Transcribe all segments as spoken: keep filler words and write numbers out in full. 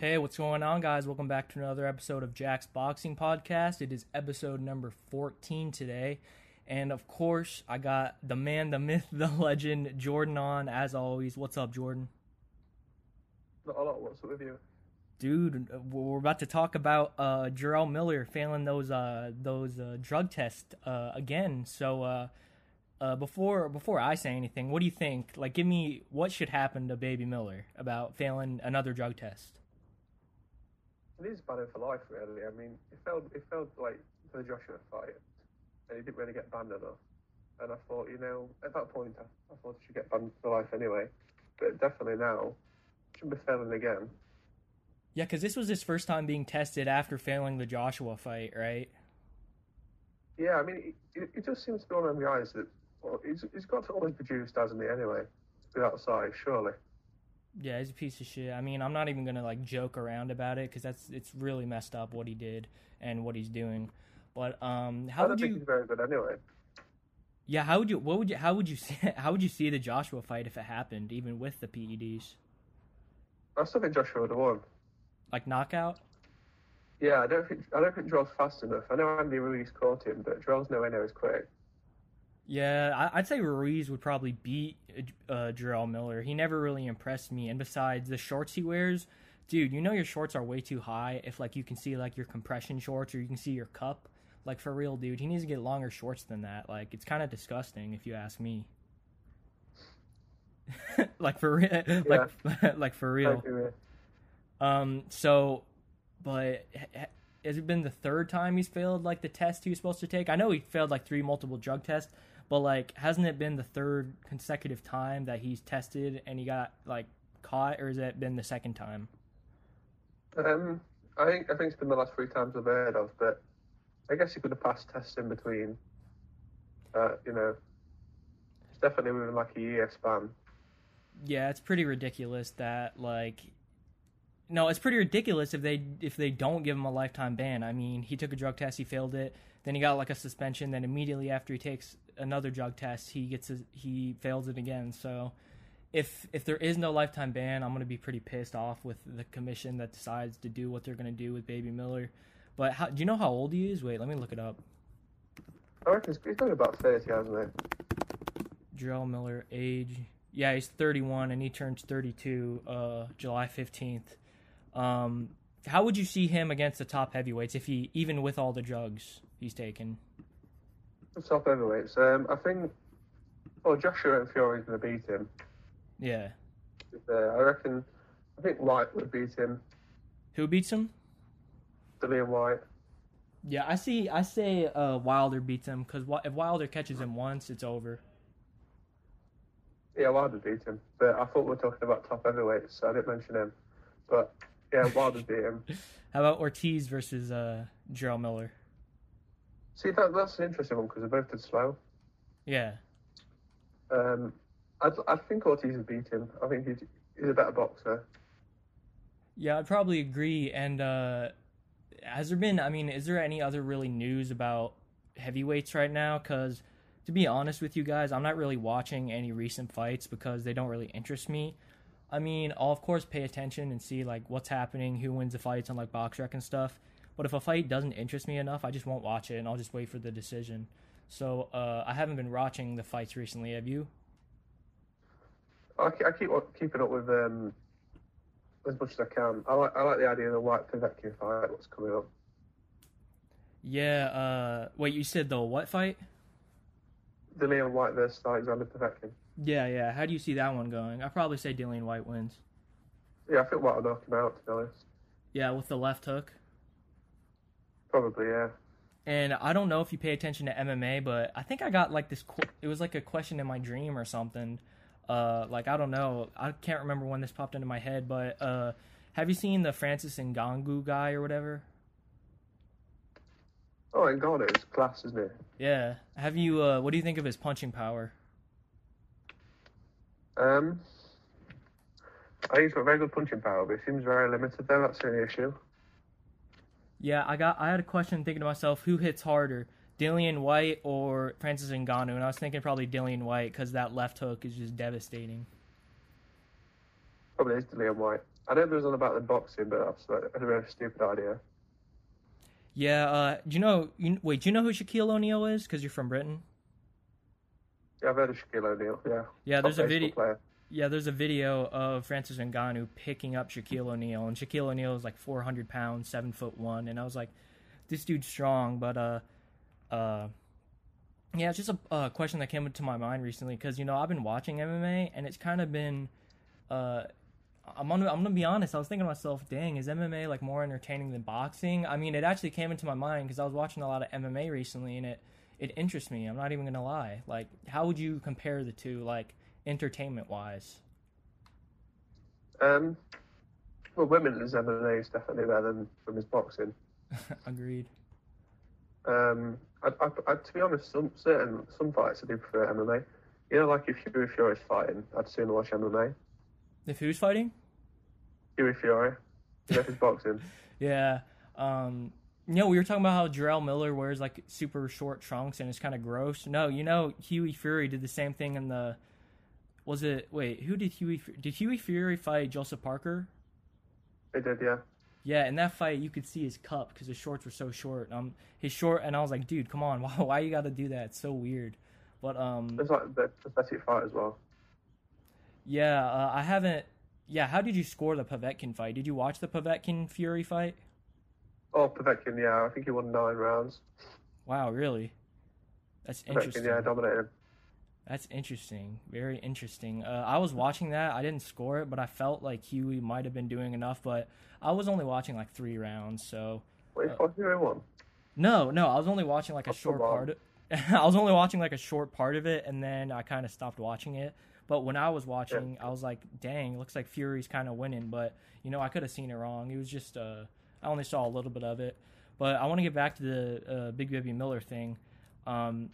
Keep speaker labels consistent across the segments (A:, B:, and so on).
A: Hey, what's going on, guys? Welcome back to another episode of Jack's Boxing Podcast. It is episode number fourteen today. And, of course, I got the man, the myth, the legend, Jordan on, as always. What's up, Jordan?
B: Not a lot. What's up with you?
A: Dude, we're about to talk about uh, Jarrell Miller failing those uh, those uh, drug tests uh, again. So, uh, uh, before before I say anything, what do you think? Like, give me what should happen to Baby Miller about failing another drug test?
B: It is banned for life, really. I mean, it felt it felt like for the Joshua fight, and he didn't really get banned enough. And I thought, you know, at that point, I, I thought he should get banned for life anyway. But definitely now, shouldn't be failing again.
A: Yeah, because this was his first time being tested after failing the Joshua fight, right?
B: Yeah, I mean, it, it, it just seems to be one of them guys that well, he's he's got to always produce, doesn't he? Anyway, without size, surely.
A: Yeah, he's a piece of shit. I mean, I'm not even gonna like joke around about it because that's it's really messed up what he did and what he's doing. But um, how
B: I don't
A: would
B: think
A: you?
B: he's very good anyway.
A: Yeah, how would you? What would you? How would you see? How would you see the Joshua fight if it happened, even with the P E Ds?
B: I still think Joshua would have won.
A: Like knockout?
B: Yeah, I don't think I don't think Jarrell's fast enough. I know Andy Ruiz caught him, but Jarrell's nowhere near as quick.
A: Yeah, I, I'd say Ruiz would probably beat uh, Jarrell Miller. He never really impressed me. And besides, the shorts he wears, dude, you know your shorts are way too high if, like, you can see, like, your compression shorts or you can see your cup. Like, for real, dude, he needs to get longer shorts than that. Like, it's kind of disgusting if you ask me. like, for real.
B: Yeah.
A: like, like, for real. Um, so, but has it been the third time he's failed, like, the test he was supposed to take? I know he failed, like, three multiple drug tests. But, like, hasn't it been the third consecutive time that he's tested and he got, like, caught, or has it been the second time?
B: Um, I think I think it's been the last three times I've heard of, but I guess he could have passed tests in between. Uh, you know, it's definitely within like a year span.
A: Yeah, it's pretty ridiculous that, like, no, it's pretty ridiculous if they if they don't give him a lifetime ban. I mean, he took a drug test, he failed it, then he got like a suspension, then immediately after he takes another drug test, he gets a, he fails it again. So if if there is no lifetime ban, I'm going to be pretty pissed off with the commission that decides to do what they're going to do with Baby Miller. But how, do you know how old he is? Wait, let me look it up.
B: I reckon he's only about thirty, hasn't he?
A: Jarrell Miller, age. Yeah, he's thirty-one, and he turns thirty-two uh, July fifteenth. Um, how would you see him against the top heavyweights if he, even with all the drugs he's taken?
B: The top heavyweights. Um, I think. Well, Joshua and Fury's going to beat him.
A: Yeah.
B: Uh, I reckon. I think White would beat him.
A: Who beats him?
B: Dillian White.
A: Yeah, I see. I say uh, Wilder beats him because if Wilder catches him once, it's over.
B: Yeah, Wilder beat him, but I thought we were talking about top heavyweights, so I didn't mention him. But yeah, Wilder beat him.
A: How about Ortiz versus uh, Jarrell Miller?
B: See, that, that's an interesting one because they both did slow.
A: Yeah.
B: Um, I I think Ortiz would beat him. I think he's he's a better boxer.
A: Yeah, I'd probably agree. And uh, has there been? I mean, is there any other really news about heavyweights right now? Because to be honest with you guys, I'm not really watching any recent fights because they don't really interest me. I mean, I'll of course pay attention and see like what's happening, who wins the fights on like BoxRec and stuff. But if a fight doesn't interest me enough, I just won't watch it and I'll just wait for the decision. So uh, I haven't been watching the fights recently. Have you?
B: I keep, I keep keeping up with um, as much as I can. I like I like the idea of the White Povetkin fight. What's coming up?
A: Yeah. Uh, wait, you said the what fight?
B: Dillian White versus Alexander Povetkin.
A: Yeah, yeah. How do you see that one going? I'd probably say Dillian White wins.
B: Yeah, I think White will knock him out, to be honest.
A: Yeah, with the left hook.
B: Probably, yeah.
A: And I don't know if you pay attention to M M A, but I think I got like this, qu- it was like a question in my dream or something. Uh, like, I don't know. I can't remember when this popped into my head, but uh, have you seen the Francis Ngannou guy or whatever?
B: Oh, Ngannou is class, isn't it?
A: Yeah. Have you, uh, what do you think of his punching power?
B: Um, I think he's got very good punching power, but he seems very limited though. That's the only issue.
A: Yeah, I got. I had a question thinking to myself, who hits harder, Dillian White or Francis Ngannou? And I was thinking probably Dillian White because that left hook is just devastating.
B: Probably is Dillian White. I know there's one about the boxing, but that's like, a very stupid idea.
A: Yeah, uh, do you know? You, wait, do you know who Shaquille O'Neal is? Because you're from Britain.
B: Yeah, I've heard of Shaquille O'Neal. Yeah,
A: Yeah,
B: top
A: there's a
B: baseball
A: video.
B: player.
A: Yeah, there's a video of Francis Ngannou picking up Shaquille O'Neal, and Shaquille O'Neal is like four hundred pounds, seven foot one, and I was like, this dude's strong, but uh, uh, yeah, it's just a uh, question that came into my mind recently because you know I've been watching M M A, and it's kind of been, uh, I'm gonna I'm gonna be honest, I was thinking to myself, dang, is M M A like more entertaining than boxing? I mean, it actually came into my mind because I was watching a lot of M M A recently, and it it interests me. I'm not even gonna lie. Like, how would you compare the two, like entertainment wise?
B: Um, well, women's M M A is definitely better than women's boxing.
A: Agreed.
B: Um, I, I, I, to be honest, some certain some fights I do prefer M M A. You know, like if Fury Fury's fighting, I'd sooner watch M M A.
A: If who's fighting?
B: Fury Fury. You know, if it's boxing.
A: Yeah. Um, you know, we were talking about how Jarrell Miller wears like super short trunks and it's kind of gross. No, you know, Huey Fury did the same thing in the. Was it wait? Who did Huey? Did Huey Fury fight Joseph Parker?
B: They did, yeah.
A: Yeah, in that fight, you could see his cup because his shorts were so short. Um, his short, and I was like, dude, come on, why, why you got to do that? It's so weird. But um,
B: It's like the pathetic fight as well.
A: yeah, uh, I haven't. Yeah, how did you score the Povetkin fight? Did you watch the Povetkin Fury fight?
B: Oh, Povetkin, yeah, I think he won nine rounds.
A: Wow, really? That's
B: Povetkin,
A: interesting.
B: yeah, dominated.
A: That's interesting. Very interesting. Uh, I was watching that. I didn't score it, but I felt like Huey might have been doing enough. But I was only watching like three rounds, so.
B: Wait,
A: uh,
B: fought Fury won?
A: No, no, I was only watching like a
B: That's so
A: short part. Of, I was only watching like a short part of it, and then I kind of stopped watching it. But when I was watching,
B: Yeah.
A: I was like, "Dang, looks like Fury's kind of winning." But you know, I could have seen it wrong. It was just uh, I only saw a little bit of it. But I want to get back to the uh, Big Baby Miller thing. Um,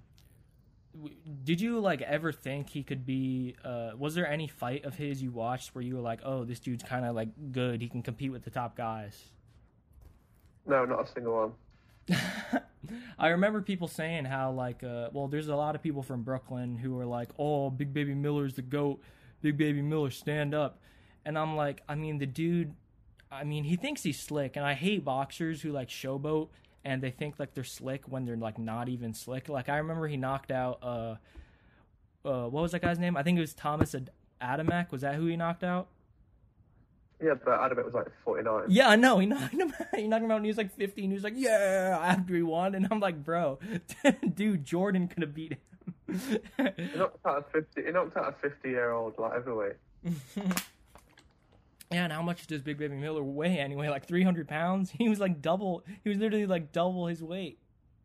A: did you like ever think he could be? Uh, was there any fight of his you watched where you were like, "Oh, this dude's kind of like good. He can compete with the top guys"?
B: No, not a single one.
A: I remember people saying how like, uh, well, there's a lot of people from Brooklyn who are like, "Oh, Big Baby Miller's the GOAT. Big Baby Miller, stand up." And I'm like, I mean, the dude, I mean, he thinks he's slick, and I hate boxers who like showboat and they think like they're slick when they're like not even slick. Like I remember he knocked out, uh, uh, what was that guy's name? I think it was Thomas Ad- Adamek. Was that who he knocked out?
B: Yeah, but Adamant was like forty-nine.
A: Yeah, I know. He knocked him. He knocked him out when he was like fifteen. He was like, "Yeah," after he won, and I'm like, "Bro, dude, Jordan could have beat him."
B: He knocked out a fifty. He knocked out a fifty-year-old like heavyweight.
A: Yeah, and how much does Big Baby Miller weigh anyway? Like three hundred pounds? He was like double. He was literally like double his weight.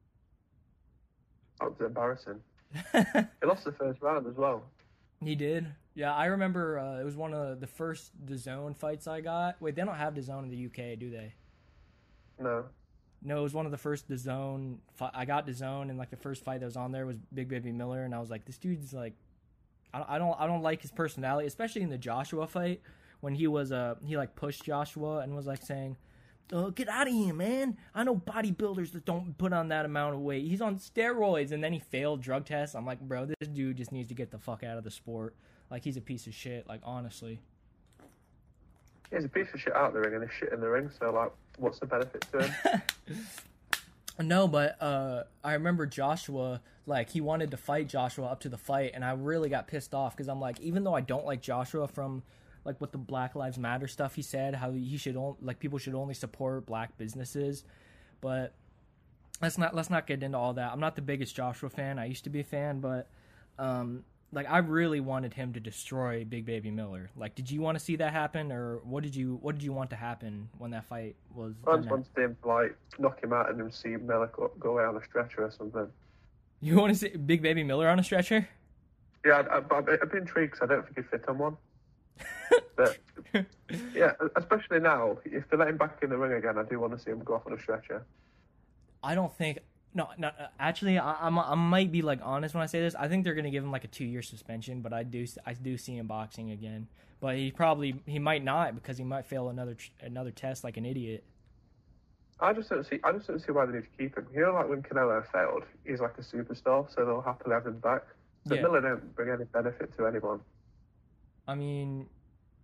B: That was embarrassing. He lost the first round as well.
A: He did. Yeah, I remember uh, it was one of the first DAZN fights I got. Wait, they don't have DAZN in the U K, do they?
B: No.
A: No, it was one of the first DAZN. Fi- I got DAZN, and like the first fight that was on there was Big Baby Miller, and I was like, this dude's like, I don't, I don't, I don't like his personality, especially in the Joshua fight when he was uh he like pushed Joshua and was like saying, "Oh, get out of here, man! I know bodybuilders that don't put on that amount of weight. He's on steroids," and then he failed drug tests. I'm like, bro, this dude just needs to get the fuck out of the sport. Like, he's a piece of shit. Like, honestly.
B: He's a piece of shit out the ring and he's shit in the ring. So like, what's the benefit to him?
A: No, but uh, I remember Joshua, like, he wanted to fight Joshua up to the fight, and I really got pissed off because I'm like, even though I don't like Joshua from, like, what the Black Lives Matter stuff he said, how he should, only, like, people should only support black businesses, but let's not, let's not get into all that. I'm not the biggest Joshua fan. I used to be a fan, but, um, like, I really wanted him to destroy Big Baby Miller. Like, did you want to see that happen, or what did you, what did you want to happen when that fight was?
B: I just wanted him to like knock him out and then see Miller go, go away on a stretcher or something.
A: You want to see Big Baby Miller on a stretcher?
B: Yeah, I'd, I'd, I'd be intrigued because I don't think he'd fit on one. But yeah, especially now, if they let him back in the ring again, I do want to see him go off on a stretcher.
A: I don't think. No, no. Actually, I, I'm, I might be like honest when I say this. I think they're gonna give him like a two-year suspension, but I do, I do see him boxing again. But he probably, he might not because he might fail another, another test like an idiot.
B: I just don't see. I just don't see why they need to keep him. You know, like when Canelo failed, he's like a superstar, so they'll happily have him back. But
A: Yeah.
B: Miller don't bring any benefit to anyone.
A: I mean,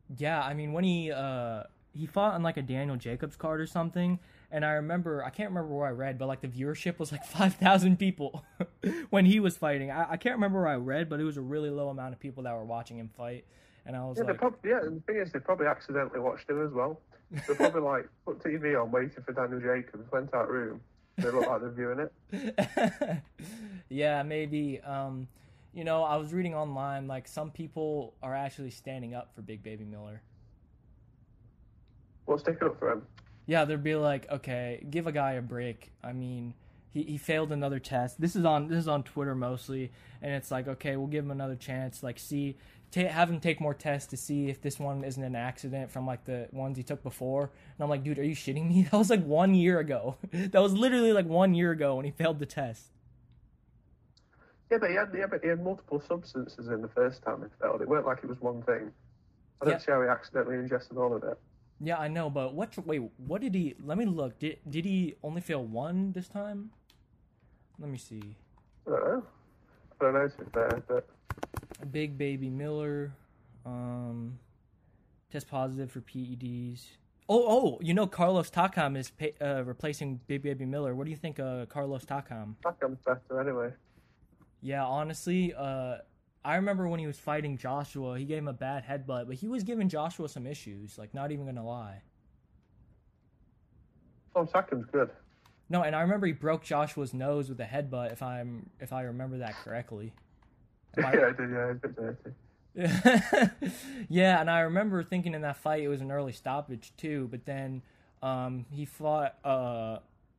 A: Yeah, I mean when he uh he fought on like a Daniel Jacobs card or something, and I remember I can't remember where I read, but like the viewership was like five thousand people when he was fighting. I, I can't remember where I read, but it was a really low amount of people that were watching him fight, and I was
B: Yeah, they
A: like,
B: probably, yeah, and the thing is, they probably accidentally watched him as well. They probably like put T V on, waiting for Daniel Jacobs, went out room. They look like they're viewing
A: it. Yeah, maybe. Um, you know, I was reading online like some people are actually standing up for Big Baby Miller.
B: What's taking up for him?
A: Yeah, they'd be like, okay, give a guy a break. I mean, he, he failed another test. This is on this is on Twitter mostly, and it's like, okay, we'll give him another chance. Like, see, ta- have him take more tests to see if this one isn't an accident from like the ones he took before. And I'm like, dude, are you shitting me? That was like one year ago. That was literally like one year ago when he failed the test.
B: Yeah, but he had yeah, but he had multiple substances in the first time he failed. It weren't like it was one thing. I don't
A: Yeah.
B: see how he accidentally ingested all of it.
A: Yeah, I know, but what? Wait, what did he? Let me look. Did did he only fail one this time? Let me see.
B: I don't know. I don't know to be fair, but
A: Big Baby Miller, um, test positive for P E Ds. Oh, oh, you know Carlos Takam is pay, uh, replacing Big Baby Miller. What do you think of Carlos Takam?
B: Takam's better anyway.
A: Yeah, honestly, uh, I remember when he was fighting Joshua, he gave him a bad headbutt, but he was giving Joshua some issues. Like, not even gonna lie.
B: Oh, Takam's good.
A: No, and I remember he broke Joshua's nose with a headbutt. If I'm if I remember that correctly. Am I-
B: Yeah, I did. Yeah, he's a bit dirty.
A: Yeah, and I remember thinking in that fight it was an early stoppage too, but then um, he fought. Uh,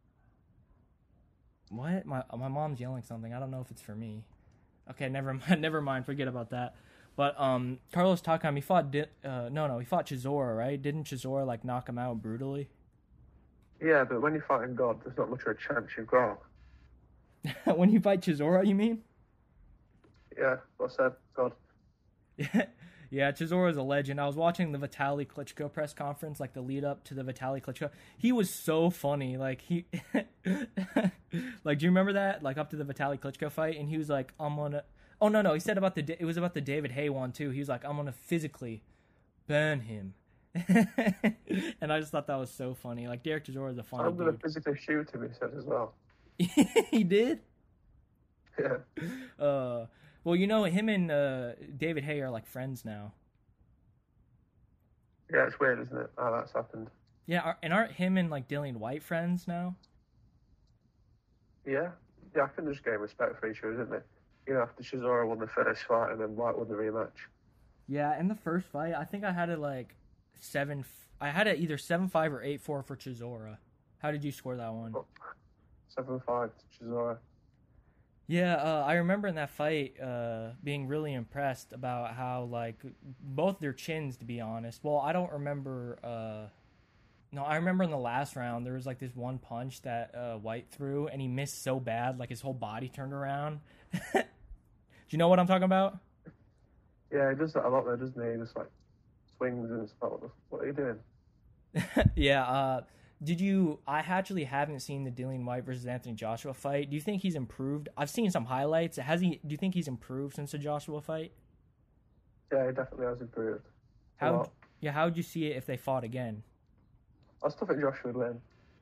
A: what? My my mom's yelling something. I don't know if it's for me. Okay, never mind. Never mind. Forget about that. But um, Carlos Takam, he fought. Di- uh, no, no, he fought Chisora, right? Didn't Chisora like knock him out brutally?
B: Yeah, but when you're fighting God, there's not much of a chance you've got.
A: When you fight Chisora, you mean?
B: Yeah, what I said, God.
A: Yeah, Chisora is a legend. I was watching the Vitaly Klitschko press conference, like the lead up to the Vitaly Klitschko. He was so funny. Like he, like, do you remember that? Like up to the Vitaly Klitschko fight, and he was like, "I'm gonna." Oh no, no, he said about the. It was about the David Hay one too. He was like, "I'm gonna physically burn him," and I just thought that was so funny. Like Derek Chisora is a funny
B: I'm going to
A: dude.
B: physically shoot him, he said as well.
A: He did.
B: Yeah.
A: Uh, well, you know, him and uh, David Hay are like friends now.
B: Yeah, it's weird, isn't it? How that's happened.
A: Yeah, are- and aren't him and like Dillian White friends now?
B: Yeah. Yeah, I think they're just getting respect for each other, isn't they? You know, after Chisora won the first fight and then White won the rematch.
A: Yeah, in the first fight, I think I had it like seven. I had it either seven five or eight four for Chisora. How did you score that one?
B: seven five to Chisora.
A: Yeah, uh, I remember in that fight uh, being really impressed about how like both their chins, to be honest. Well, I don't remember. Uh, no, I remember in the last round there was like this one punch that uh, White threw, and he missed so bad, like his whole body turned around. Do you know what I'm talking about?
B: Yeah, he does that a lot though, doesn't he? He just like swings and stuff. What, the, what are you doing?
A: Yeah. Uh, did you? I actually haven't seen the Dillian White versus Anthony Joshua fight. Do you think he's improved? I've seen some highlights. Has he? Do you think he's improved since the Joshua fight?
B: Yeah, he definitely has improved. A
A: How?
B: lot.
A: Yeah. How would you see it if they fought again?
B: I still think Joshua would win.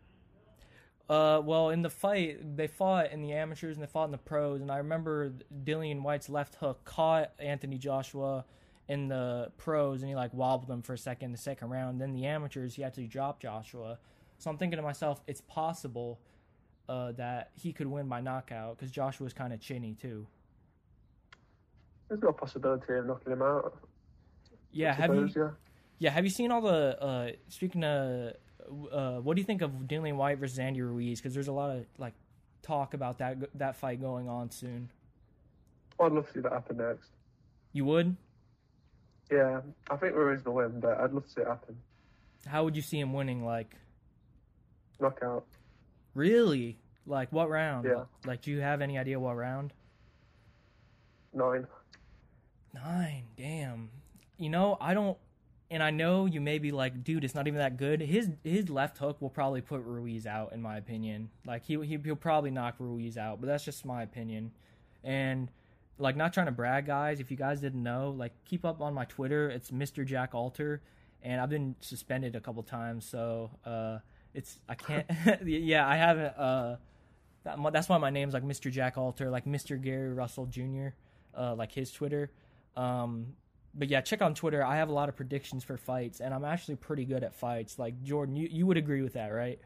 A: Uh, well, in the fight, they fought in the amateurs and they fought in the pros, and I remember Dillian White's left hook caught Anthony Joshua in the pros, and he like wobbled him for a second in the second round. Then the amateurs, he actually dropped Joshua. So I'm thinking to myself, it's possible uh, that he could win by knockout because Joshua's kind of chinny too.
B: There's no possibility of knocking him out.
A: Yeah,
B: I
A: have you?
B: suppose, yeah.
A: Yeah, have you seen all the? Uh, speaking of, uh, what do you think of Dillian White versus Andy Ruiz? Because there's a lot of like talk about that that fight going on soon.
B: I'd love to see that happen next.
A: You would?
B: Yeah, I think Ruiz will win, but I'd love to see it happen.
A: How would you see him winning? Like,
B: Knockout.
A: really? Like, what round?
B: Yeah.
A: Like, do you have any idea what round?
B: Nine.
A: Nine. Damn. You know, I don't. And I know you may be like, dude, it's not even that good. His his left hook will probably put Ruiz out, in my opinion. Like, he, he he'll probably knock Ruiz out, but that's just my opinion. And like not trying to brag, guys. If you guys didn't know, like keep up on my Twitter. It's Mister Jack Alter, and I've been suspended a couple times, so uh, it's I can't. yeah, I haven't. Uh, that, that's why my name's like Mister Jack Alter, like Mister Gary Russell Junior, uh, like his Twitter. Um, but yeah, check on Twitter. I have a lot of predictions for fights, and I'm actually pretty good at fights. Like Jordan, you you would agree with that, right?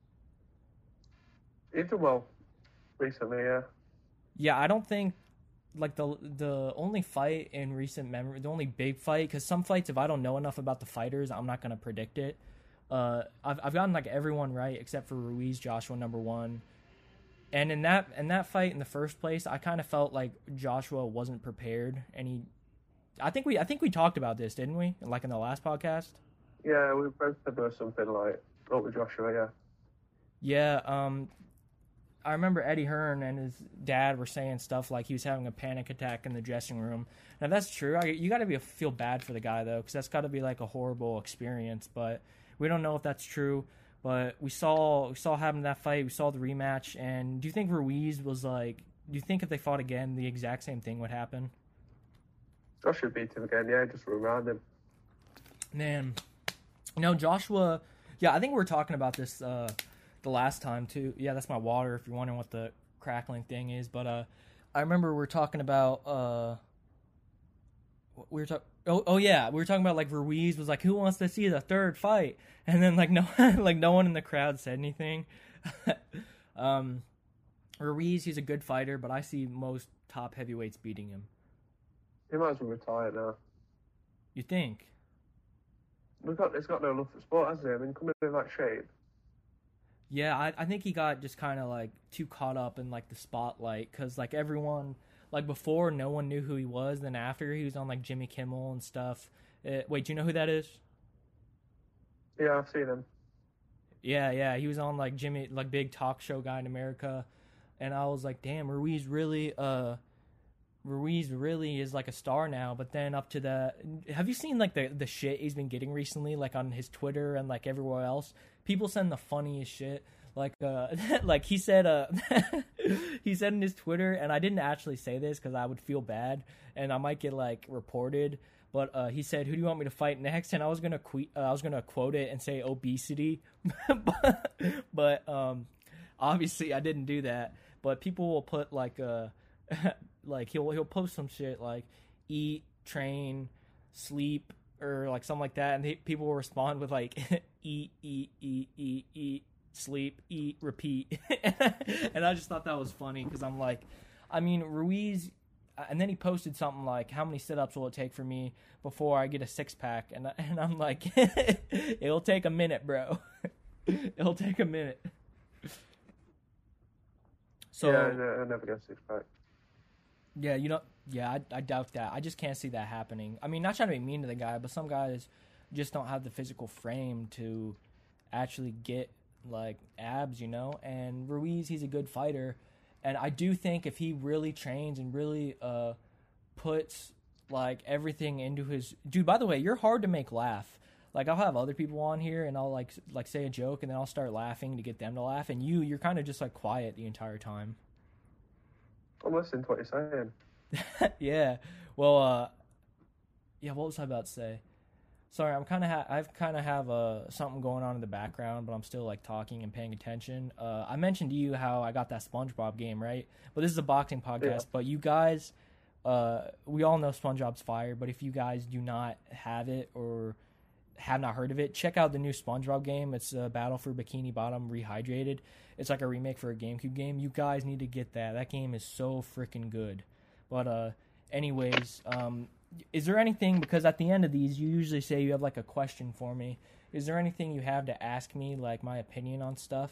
B: You've done well recently, yeah.
A: Yeah, I don't think like the the only fight in recent memory, the only big fight, because some fights, if I don't know enough about the fighters, I'm not gonna predict it. Uh, I've I've gotten like everyone right except for Ruiz Joshua number one, and in that in that fight in the first place, I kind of felt like Joshua wasn't prepared, and he, I think we I think we talked about this, didn't we? Like in the last podcast.
B: Yeah, we both said there was something like up with Joshua, yeah.
A: Yeah, um, I remember Eddie Hearn and his dad were saying stuff like he was having a panic attack in the dressing room. Now that's true. I, you got to be feel bad for the guy though, because that's got to be like a horrible experience. But we don't know if that's true. But we saw we saw having that fight. We saw the rematch. And do you think Ruiz was like? Do you think if they fought again, the exact same thing would happen?
B: Joshua beat him again. Yeah, just around him.
A: Man, you know Joshua. Yeah, I think we were talking about this. Uh, The last time too, yeah, that's my water. If you're wondering what the crackling thing is, but uh, I remember we were talking about uh, we were talking. Oh, oh yeah, we were talking about like Ruiz was like, who wants to see the third fight? And then like no, like no one in the crowd said anything. um, Ruiz, he's a good fighter, but I see most top heavyweights beating him.
B: He might as well retire now.
A: You think?
B: We've got, it's got no love for sport, has it? I mean, coming in that shape.
A: Yeah, I, I think he got just kind of like too caught up in like the spotlight because like everyone, like before, no one knew who he was. Then after, he was on like Jimmy Kimmel and stuff. Uh, wait, do you know who that is?
B: Yeah, I've seen him.
A: Yeah, yeah, he was on like Jimmy, like big talk show guy in America, and I was like, damn, Ruiz really, uh, Ruiz really is like a star now. But then up to the, have you seen like the the shit he's been getting recently, like on his Twitter and like everywhere else? People send the funniest shit. Like, uh, like he said, uh, he said in his Twitter, and I didn't actually say this because I would feel bad, and I might get like reported. But uh, he said, "Who do you want me to fight next?" And I was gonna que- uh, I was gonna quote it and say obesity, but, but um, obviously I didn't do that. But people will put like uh, like he'll he'll post some shit like eat, train, sleep, or like something like that, and they, people will respond with like eat, eat, eat, eat, eat, sleep, eat, repeat. And I just thought that was funny because I'm like, I mean, Ruiz, and then he posted something like, how many sit-ups will it take for me before I get a six-pack? And, and I'm like, it'll take a minute, bro. It'll take a minute. So,
B: yeah, I, I never get a six-pack.
A: Yeah, you know, yeah, I, I doubt that. I just can't see that happening. I mean, not trying to be mean to the guy, but some guys just don't have the physical frame to actually get, like, abs, you know? And Ruiz, he's a good fighter. And I do think if he really trains and really uh, puts, like, everything into his... Dude, by the way, you're hard to make laugh. Like, I'll have other people on here, and I'll, like, like say a joke, and then I'll start laughing to get them to laugh. And you, you're kind of just, like, quiet the entire time.
B: I'm listening to what you're
A: saying. Yeah. Well, uh, yeah, what was I about to say? Sorry, I'm kind of ha- I've kind of have uh, something going on in the background, but I'm still like talking and paying attention. Uh, I mentioned to you how I got that SpongeBob game, right? But this is a boxing podcast. Yeah. But you guys, uh, we all know SpongeBob's fire. But if you guys do not have it or have not heard of it, check out the new SpongeBob game. It's uh, Battle for Bikini Bottom Rehydrated. It's like a remake for a GameCube game. You guys need to get that. That game is so freaking good. But uh, anyways, um. Is there anything, because at the end of these, you usually say you have, like, a question for me. Is there anything you have to ask me, like, my opinion on stuff?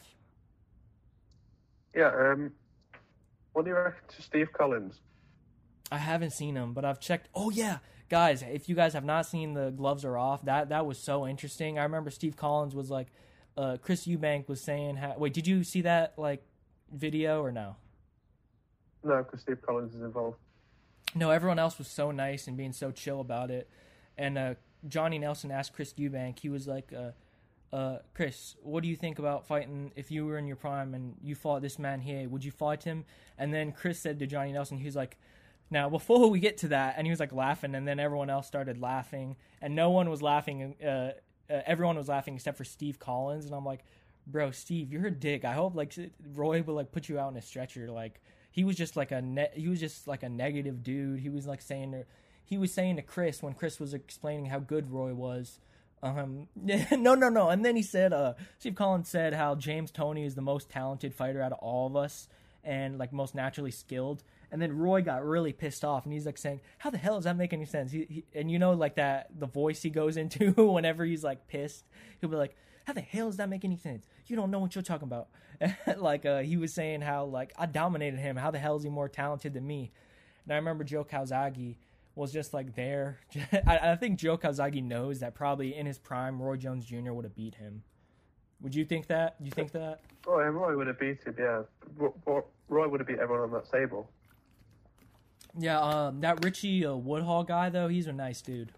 B: Yeah, um, what do you reckon to Steve Collins?
A: I haven't seen him, but I've checked. Oh, yeah. Guys, if you guys have not seen the Gloves Are Off, that, that was so interesting. I remember Steve Collins was, like, uh, Chris Eubank was saying, how, wait, did you see that, like, video or no?
B: No, because Steve Collins is involved.
A: No, everyone else was so nice and being so chill about it. And uh, Johnny Nelson asked Chris Eubank, he was like, uh, uh, Chris, what do you think about fighting if you were in your prime and you fought this man here? Would you fight him? And then Chris said to Johnny Nelson, he's like, Now, before we get to that, and he was like laughing, and then everyone else started laughing, and no one was laughing. Uh, uh, everyone was laughing except for Steve Collins, and I'm like, bro, Steve, you're a dick. I hope like Roy would like put you out in a stretcher. Like he was just like a ne- he was just like a negative dude. He was like saying to, he was saying to Chris when Chris was explaining how good Roy was. Um, no, no, no. And then he said, uh, Steve Collins said how James Toney is the most talented fighter out of all of us, and like most naturally skilled. And then Roy got really pissed off, and he's like saying, "How the hell does that make any sense?" He, he, and you know, like that, the voice he goes into whenever he's like pissed, he'll be like, "How the hell does that make any sense? You don't know what you're talking about." like uh, he was saying how like I dominated him. How the hell is he more talented than me? And I remember Joe Calzaghe was just like there. I, I think Joe Calzaghe knows that probably in his prime, Roy Jones Junior would have beat him. Would you think that? Do you think that?
B: Roy, Roy would have beat him. Yeah, Roy, Roy would have beat everyone on that table.
A: Yeah, um, that Richie uh, Woodhall guy, though, he's a nice dude.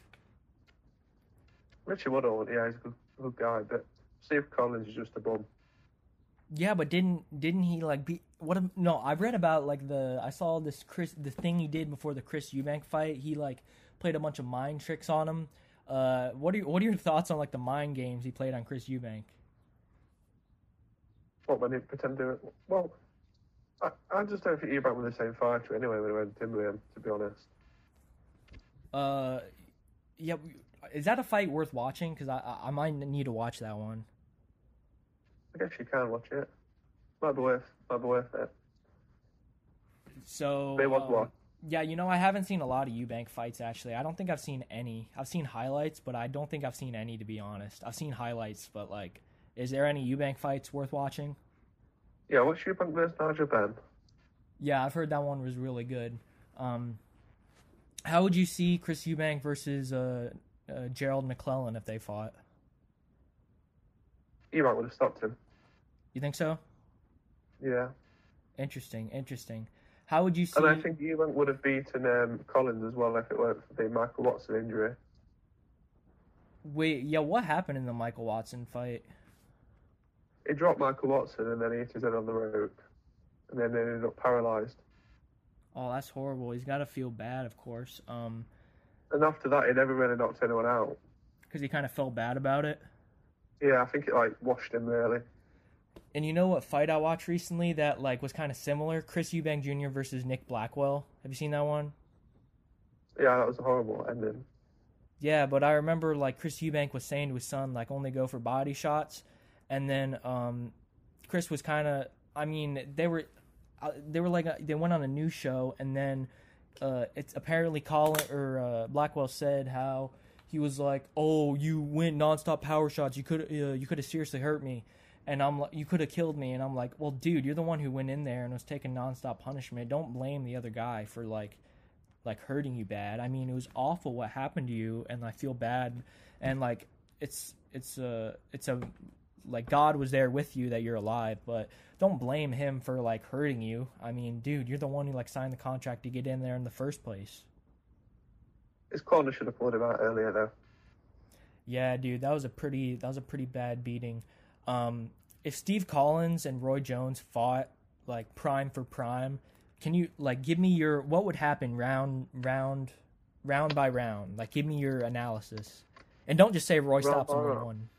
B: Richie Woodhall, yeah, he's a good, good guy, but Steve Collins is just a bum.
A: Yeah, but didn't didn't he, like, be... What? A, no, I've read about, like, the... I saw this Chris... The thing he did before the Chris Eubank fight. He, like, played a bunch of mind tricks on him. Uh, what are, what are your thoughts on, like, the mind games he played on Chris Eubank?
B: What, when he pretended... Well... I, I just don't think Eubank was the same fighter anyway when he went in with him, to be honest.
A: Uh, yeah, is that a fight worth watching? Because I, I I might need to watch that one.
B: I guess you can watch it. Might be worth, might be worth it.
A: So,
B: They was
A: um,
B: what?
A: yeah, you know, I haven't seen a lot of Eubank fights, actually. I don't think I've seen any. I've seen highlights, but I don't think I've seen any, to be honest. I've seen highlights, but, like, is there any Eubank fights worth watching?
B: Yeah, what's Eubank versus Nigel Benn?
A: Yeah, I've heard that one was really good. Um, how would you see Chris Eubank versus uh, uh, Gerald McClellan if they fought?
B: Eubank would have stopped him.
A: You think so?
B: Yeah.
A: Interesting, interesting. How would you see...
B: And I think Eubank would have beaten um, Collins as well if it weren't for the Michael Watson injury.
A: Wait, yeah, what happened in the Michael Watson fight?
B: He dropped Michael Watson and then he hit his head on the rope. And then they ended up paralysed.
A: Oh, that's horrible. He's got to feel bad, of course. Um,
B: and after that, he never really knocked anyone out.
A: Because he kind of felt bad about it?
B: Yeah, I think it, like, washed him, really.
A: And you know what fight I watched recently that, like, was kind of similar? Chris Eubank Junior versus Nick Blackwell. Have you seen that one?
B: Yeah, that was a horrible ending.
A: Yeah, but I remember, like, Chris Eubank was saying to his son, like, only go for body shots. And then um, Chris was kind of, I mean, they were, uh, they were like, a, they went on a news show, and then uh, it's apparently Colin or uh, Blackwell said how he was like, "Oh, you went nonstop power shots. You could, uh, you could have seriously hurt me, and I'm like, you could have killed me." And I'm like, "Well, dude, you're the one who went in there and was taking nonstop punishment. Don't blame the other guy for like, like hurting you bad. I mean, it was awful what happened to you, and I feel bad, and like, it's, it's a, it's a." Like, God was there with you that you're alive, but don't blame him for, like, hurting you. I mean, dude, you're the one who, like, signed the contract to get in there in the first place.
B: His corner should have pulled him out earlier, though.
A: Yeah, dude, that was a pretty, that was a pretty bad beating. Um, if Steve Collins and Roy Jones fought, like, prime for prime, can you, like, give me your, what would happen round, round, round by round? Like, give me your analysis. And don't just say Roy stops him in one.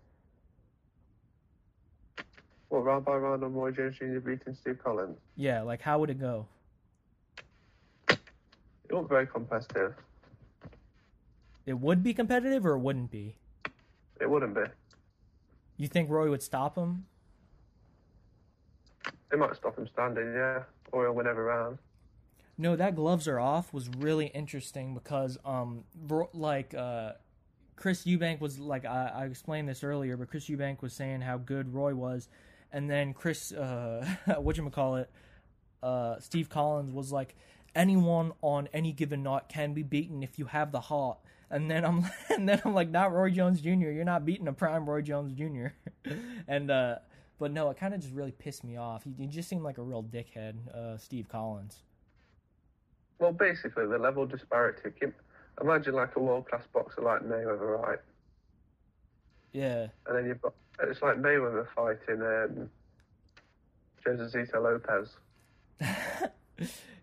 B: What, round by round on Roy Jones Junior beating Steve Collins?
A: Yeah, like, how would it go?
B: It wasn't very competitive.
A: It would be competitive, or it wouldn't be?
B: It wouldn't be.
A: You think Roy would stop him?
B: They might stop him standing, yeah. Or he'll win every round.
A: No, that gloves are off was really interesting because, um, like, uh... Chris Eubank was, like, I, I explained this earlier, but Chris Eubank was saying how good Roy was, and then Chris, uh, whatchamacallit, uh, Steve Collins was like, anyone on any given night can be beaten if you have the heart, and then I'm, and then I'm like, not Roy Jones Junior, you're not beating a prime Roy Jones Junior, and, uh, but no, it kind of just really pissed me off, he, he just seemed like a real dickhead, uh, Steve Collins.
B: Well, basically, the level disparity, imagine like a world-class boxer like Mayweather, right?
A: Yeah.
B: And then you've got, it's like Mayweather fighting um, Josesito Lopez.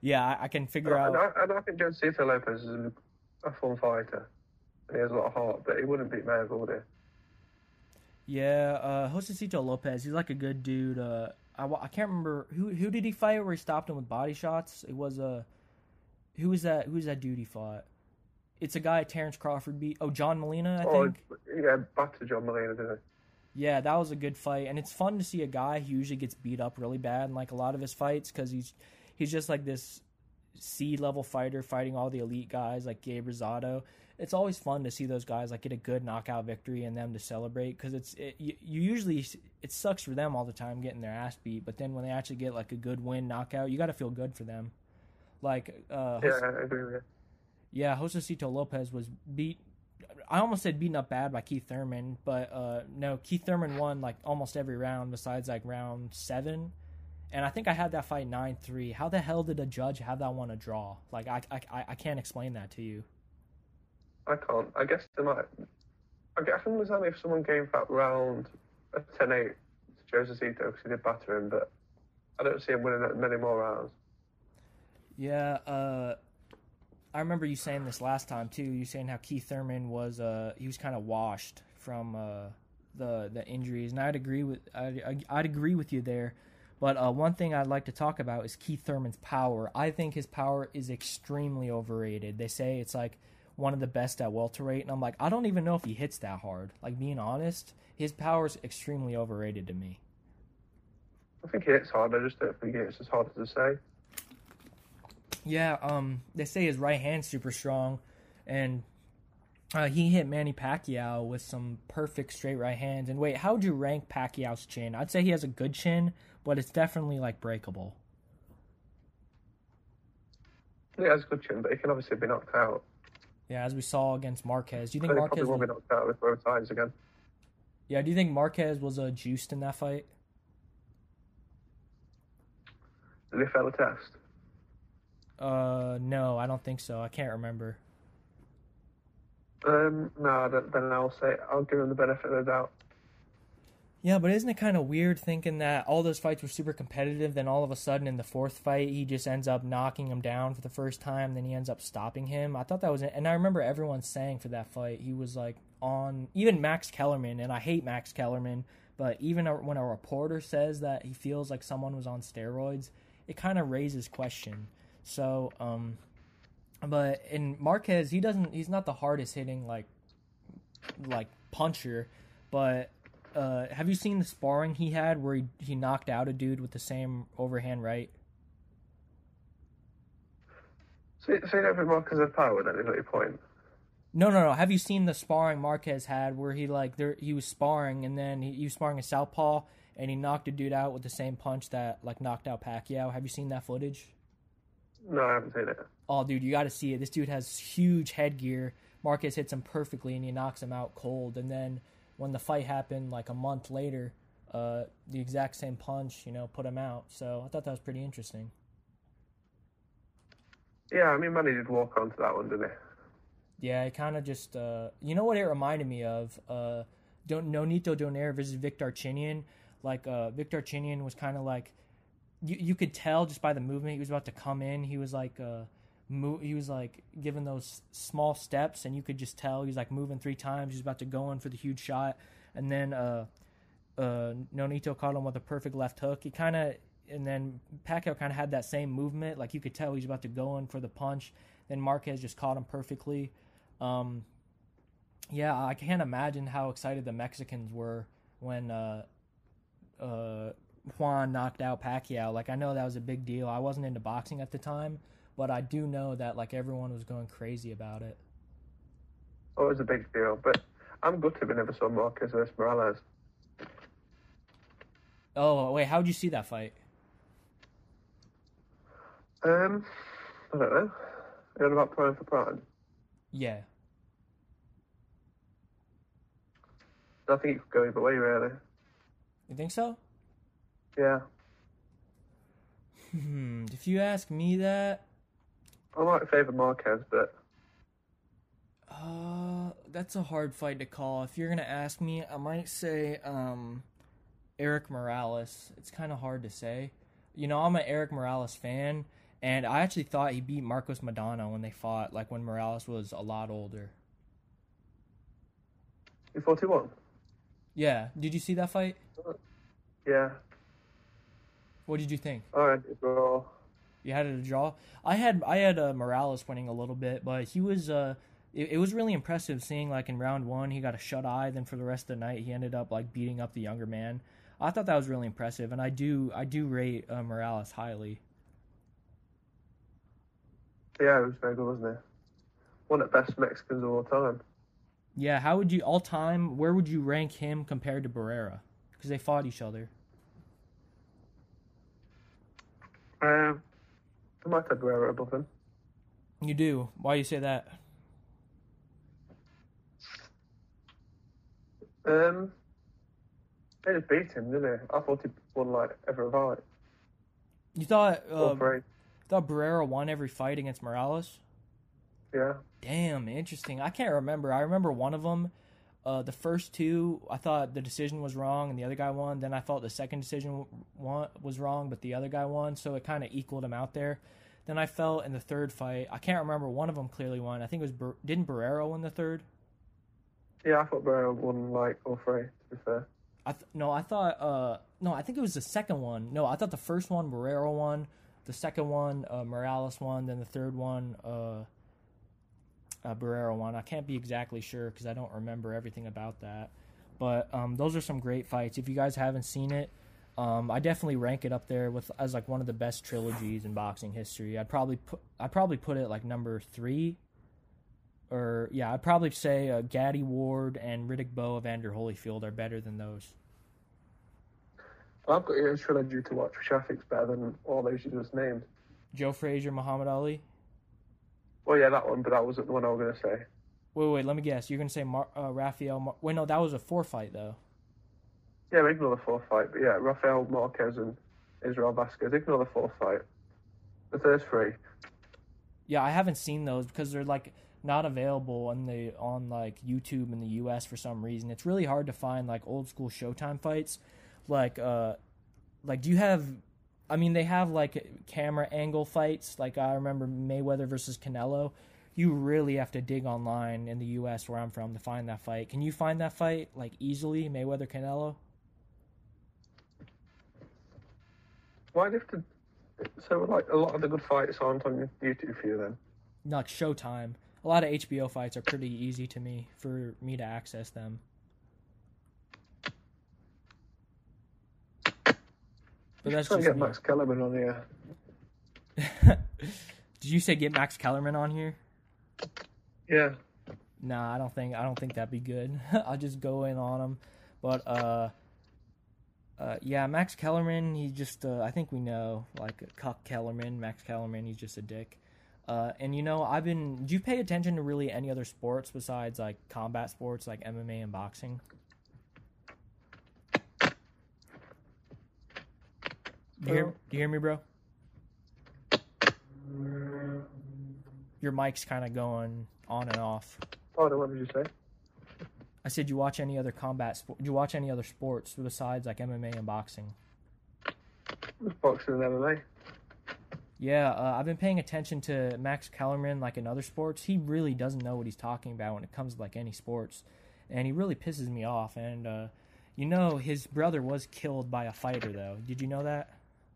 A: Yeah, I, I can figure
B: And
A: out.
B: I, and I think Josito Lopez is a, a fun fighter. And he has a lot of heart, but he wouldn't beat Mayweather, would he?
A: Yeah, uh, Josecito Lopez. He's like a good dude. Uh, I, I can't remember who who did he fight where he stopped him with body shots. It was a uh, who was that? Who was that dude he fought? It's a guy Terrence Crawford beat. Oh, John Molina, I
B: Oh,
A: think.
B: yeah, back to John Molina, didn't he?
A: Yeah, that was a good fight, and it's fun to see a guy who usually gets beat up really bad in like a lot of his fights because he's he's just like this C level fighter fighting all the elite guys like Gabe Rosado. It's always fun to see those guys like get a good knockout victory and them to celebrate because it's it, you, you usually it sucks for them all the time getting their ass beat, but then when they actually get like a good win knockout, you got to feel good for them. Like uh,
B: Yeah, I agree with you.
A: yeah, Josecito Lopez was beat. I almost said beaten up bad by Keith Thurman, but uh, no, Keith Thurman won like almost every round besides like round seven. And I think I had that fight nine three. How the hell did a judge have that one a draw? Like, I, I, I can't explain that to you.
B: I can't. I guess they might. I guess I can understand if someone gave that round a ten eight to Josecito because he did batter him, but I don't see him winning that many more rounds.
A: Yeah, uh, I remember you saying this last time, too. You saying how Keith Thurman was, uh, he was kind of washed from uh, the the injuries. And I'd agree with, I'd, I'd agree with you there. But uh, one thing I'd like to talk about is Keith Thurman's power. I think his power is extremely overrated. They say it's like one of the best at welterweight, and I'm like, I don't even know if he hits that hard. Like, being honest, his power is extremely overrated to me.
B: I think he hits hard. I just don't think he hits as hard as they say.
A: Yeah, um, they say his right hand's super strong, and uh, he hit Manny Pacquiao with some perfect straight right hands. And wait, how would you rank Pacquiao's chin? I'd say he has a good chin, but it's definitely like breakable.
B: He has a good chin, but he can obviously be knocked out.
A: Yeah, as we saw against Marquez. Do you think
B: And he
A: Marquez?
B: probably will
A: Was...
B: be knocked out with both eyes again.
A: Yeah, do you think Marquez was uh, juiced in that fight?
B: Did he fail the test?
A: Uh, no, I don't think so. I can't remember.
B: Um, no, then then I'll say I'll give him the benefit of the doubt.
A: Yeah, but isn't it kind of weird thinking that all those fights were super competitive, then all of a sudden in the fourth fight, he just ends up knocking him down for the first time, then he ends up stopping him? I thought that was... And I remember everyone saying for that fight, he was like on... Even Max Kellerman, and I hate Max Kellerman, but even when a reporter says that he feels like someone was on steroids, it kind of raises question. So, um... But in Marquez, he doesn't... He's not the hardest hitting, like, like puncher, but... Uh, have you seen the sparring he had where he, he knocked out a dude with the same overhand right?
B: So, so you don't think Marquez has power then, is that your point?
A: No, no, no. Have you seen the sparring Marquez had where he like there he was sparring and then he, he was sparring a southpaw and he knocked a dude out with the same punch that like knocked out Pacquiao? Have you seen that footage?
B: No, I haven't seen it.
A: Oh, dude, you got to see it. This dude has huge headgear. Marquez hits him perfectly and he knocks him out cold, and then when the fight happened like a month later, uh, the exact same punch, you know, put him out. So I thought that was pretty interesting.
B: Yeah, I mean, Manny did walk onto that one, didn't he?
A: Yeah, it kind of just, uh, you know what it reminded me of? Uh, Don- Nonito Donaire versus Victor Chinian. Like, uh, Victor Chinian was kind of like, you you could tell just by the movement he was about to come in. He was like, uh, Mo- he was like giving those small steps, and you could just tell he was like moving three times. He was about to go in for the huge shot, and then uh, uh, Nonito caught him with a perfect left hook. He kind of, and then Pacquiao kind of had that same movement. Like you could tell he was about to go in for the punch. Then Marquez just caught him perfectly. Um, yeah, I can't imagine how excited the Mexicans were when uh, uh, Juan knocked out Pacquiao. Like I know that was a big deal. I wasn't into boxing at the time, but I do know that like everyone was going crazy about it.
B: Oh, it was a big deal, but I'm gutted we never saw Marquez versus Morales.
A: Oh, wait, how'd you see that fight?
B: Um, I don't know. You know about prime for prime?
A: Yeah.
B: I think it could go either way, really.
A: You think so?
B: Yeah.
A: Hmm, if you ask me that...
B: I might favour Marquez, but...
A: Uh, that's a hard fight to call. If you're going to ask me, I might say um, Eric Morales. It's kind of hard to say. You know, I'm an Eric Morales fan, And I actually thought he beat Marcos Maidana when they fought, like when Morales was a lot older.
B: You thought he won?
A: Yeah. Did you see that fight?
B: Yeah.
A: What did you think?
B: All right, bro.
A: You had it a draw. I had I had uh, Morales winning a little bit, but he was uh, it, it was really impressive seeing like in round one he got a shut eye. Then for the rest of the night he ended up like beating up the younger man. I thought that was really impressive, and I do I do rate uh, Morales highly.
B: Yeah, it was very good, wasn't it? One of the best Mexicans of all time.
A: Yeah, how would you all time? Where would you rank him compared to Barrera? Because they fought each other.
B: Um, I might have Guerrero above him.
A: You do. Why do you say that?
B: Um, they just beat him, didn't they? I thought he won like every fight.
A: You thought uh,
B: All three.
A: thought Barrera won every fight against Morales?
B: Yeah.
A: Damn, interesting. I can't remember. I remember one of them. Uh, the first two, I thought the decision was wrong and the other guy won. Then I thought the second decision won, was wrong, but the other guy won. So it kind of equaled him out there. Then I felt in the third fight, I can't remember. One of them clearly won. I think it was, Bar- didn't Barrera win the third?
B: Yeah, I thought Guerrero won like all three, to be fair.
A: I th- no, I thought, uh, no, I think it was the second one. No, I thought the first one, Barrera won. The second one, uh, Morales won. Then the third one, uh, Uh, Barrera won. I can't be exactly sure because I don't remember everything about that. But um, those are some great fights. If you guys haven't seen it, um, I definitely rank it up there with as like one of the best trilogies in boxing history. I'd probably put I'd probably put it like number three, or yeah, I'd probably say uh, Gaddy Ward and Riddick Bowe, Evander Holyfield are better than those.
B: I've got a trilogy to watch, which I think's better than all those you just named.
A: Joe Frazier, Muhammad Ali.
B: Well, yeah, that one, but that wasn't the one I was going to say.
A: Wait, wait, let me guess. You're gonna say Mar- uh, Rafael? Mar- wait, no, that was a four fight though.
B: Yeah, ignore the fourth fight, but yeah, Rafael Marquez and Israel Vasquez. Ignore the fourth fight. The first three.
A: Yeah, I haven't seen those because they're like not available on the on like YouTube in the U S for some reason. It's really hard to find like old school Showtime fights. Like uh like do you have I mean they have like camera angle fights. Like I remember Mayweather versus Canelo. You really have to dig online in the U S where I'm from to find that fight. Can you find that fight like easily, Mayweather Canelo?
B: Why do you have to... So, like, a lot of the good fights aren't on YouTube for you, then?
A: Like Showtime. A lot of H B O fights are pretty easy to me for me to access them. But that's
B: trying
A: just
B: to get
A: me.
B: Max Kellerman on here.
A: Did you say get Max Kellerman on here?
B: Yeah.
A: Nah, I don't think I don't think that'd be good. I'll just go in on him. But uh, uh, yeah, Max Kellerman. He just uh, I think we know like Cuck Kellerman, Max Kellerman. He's just a dick. Uh, and you know, I've been. Do you pay attention to really any other sports besides like combat sports, like M M A and boxing? Do you hear, do you hear me, bro? Your mic's kind of going on and off.
B: Pardon, what did you say?
A: I said, you watch any other combat sport? Do you watch any other sports besides like M M A and boxing?
B: Just boxing and M M A.
A: Yeah, uh, I've been paying attention to Max Kellerman, like in other sports. He really doesn't know what he's talking about when it comes to like any sports, and he really pisses me off. And uh, you know, his brother was killed by a fighter, though. Did you know that?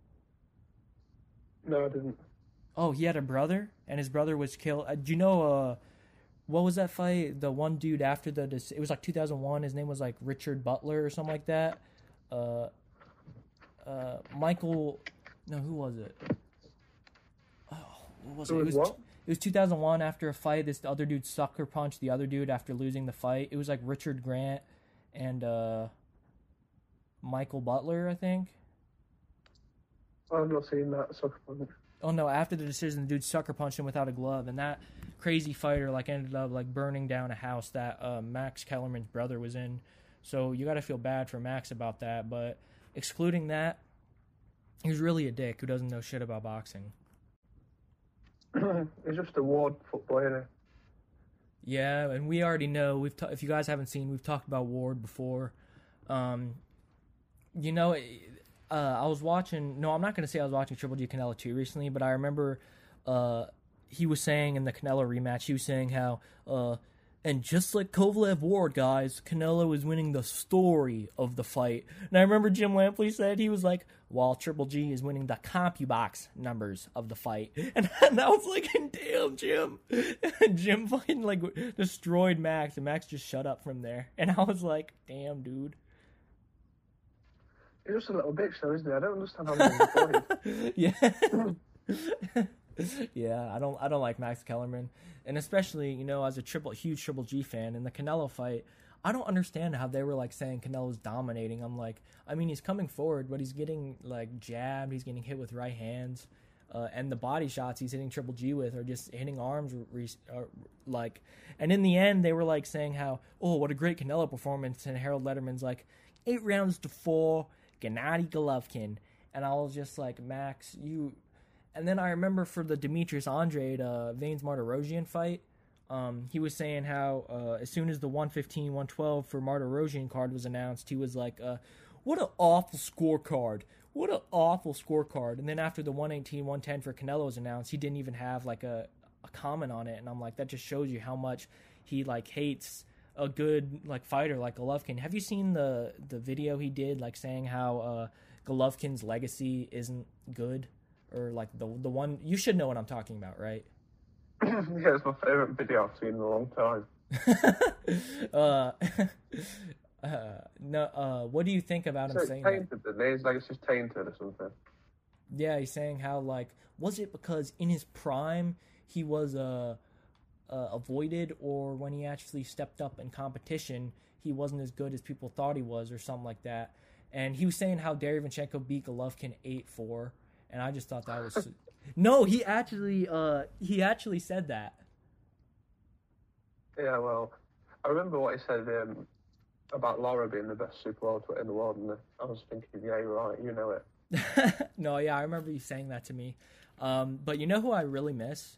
B: No, I didn't.
A: Oh, he had a brother, and his brother was killed. Uh, do you know, uh, what was that fight? The one dude after the... It was like two thousand one. His name was like Richard Butler or something like that. Uh, uh, Michael... No, who was it? Oh, what was it? It was,
B: what?
A: it was two thousand one after a fight. This other dude sucker punched the other dude after losing the fight. It was like Richard Grant and uh, Michael Butler, I think.
B: I've not seen that sucker punch.
A: Oh no! After the decision, the dude sucker punched him without a glove, and that crazy fighter like ended up like burning down a house that uh, Max Kellerman's brother was in. So you got to feel bad for Max about that. But excluding that, he was really a dick who doesn't know shit about boxing.
B: He's just a ward football, isn't he?
A: Yeah, and we already know. We've ta- if you guys haven't seen, we've talked about Ward before. Um, you know, uh, I was watching. No, I'm not going to say I was watching Triple G Canelo two recently, but I remember uh, he was saying in the Canelo rematch, he was saying how, uh, and just like Kovalev Ward, guys, Canelo is winning the story of the fight. And I remember Jim Lampley said, he was like, while Triple G is winning the CompuBox numbers of the fight. And, and I was like, damn, Jim. And Jim fucking like destroyed Max, and Max just shut up from there. And I was like, damn, dude.
B: He's just a little bitch, though, isn't he? I don't understand how he's employed.
A: Yeah. Yeah, I don't I don't like Max Kellerman. And especially, you know, as a triple huge Triple G fan, in the Canelo fight, I don't understand how they were like saying Canelo's dominating. I'm like, I mean, he's coming forward, but he's getting like jabbed, he's getting hit with right hands. Uh, and the body shots he's hitting Triple G with are just hitting arms, re- uh, like. And in the end, they were like saying how, oh, what a great Canelo performance. And Harold Letterman's like, eight rounds to four, Gennady Golovkin. And I was just like, Max, you. And then I remember for the Demetrius Andrade uh, Vanes Martirosyan fight, um, he was saying how uh, as soon as the one fifteen one twelve for Martirosyan card was announced, he was like, uh, what an awful scorecard. What an awful scorecard. And then after the one eighteen one ten for Canelo was announced, he didn't even have like a, a comment on it. And I'm like, that just shows you how much he like hates a good like fighter like Golovkin. Have you seen the, the video he did like saying how uh, Golovkin's legacy isn't good? Or like the the one, you should know what I'm talking about, right?
B: Yeah, it's my favorite video I've seen in a long time.
A: uh, uh, no, uh, what do you think about
B: so
A: him saying
B: tainted,
A: that?
B: Didn't he? It's like it's just tainted or something.
A: Yeah, he's saying how like, was it because in his prime he was uh, uh avoided, or when he actually stepped up in competition he wasn't as good as people thought he was, or something like that. And he was saying how Derevyanchenko beat Golovkin eight four. And I just thought that was no. He actually, uh, he actually said that.
B: Yeah, well, I remember what he said um, about Lara being the best super welterweight in the world, and I was thinking, yeah, you're right, you know it.
A: No, yeah, I remember you saying that to me. Um, but you know who I really miss?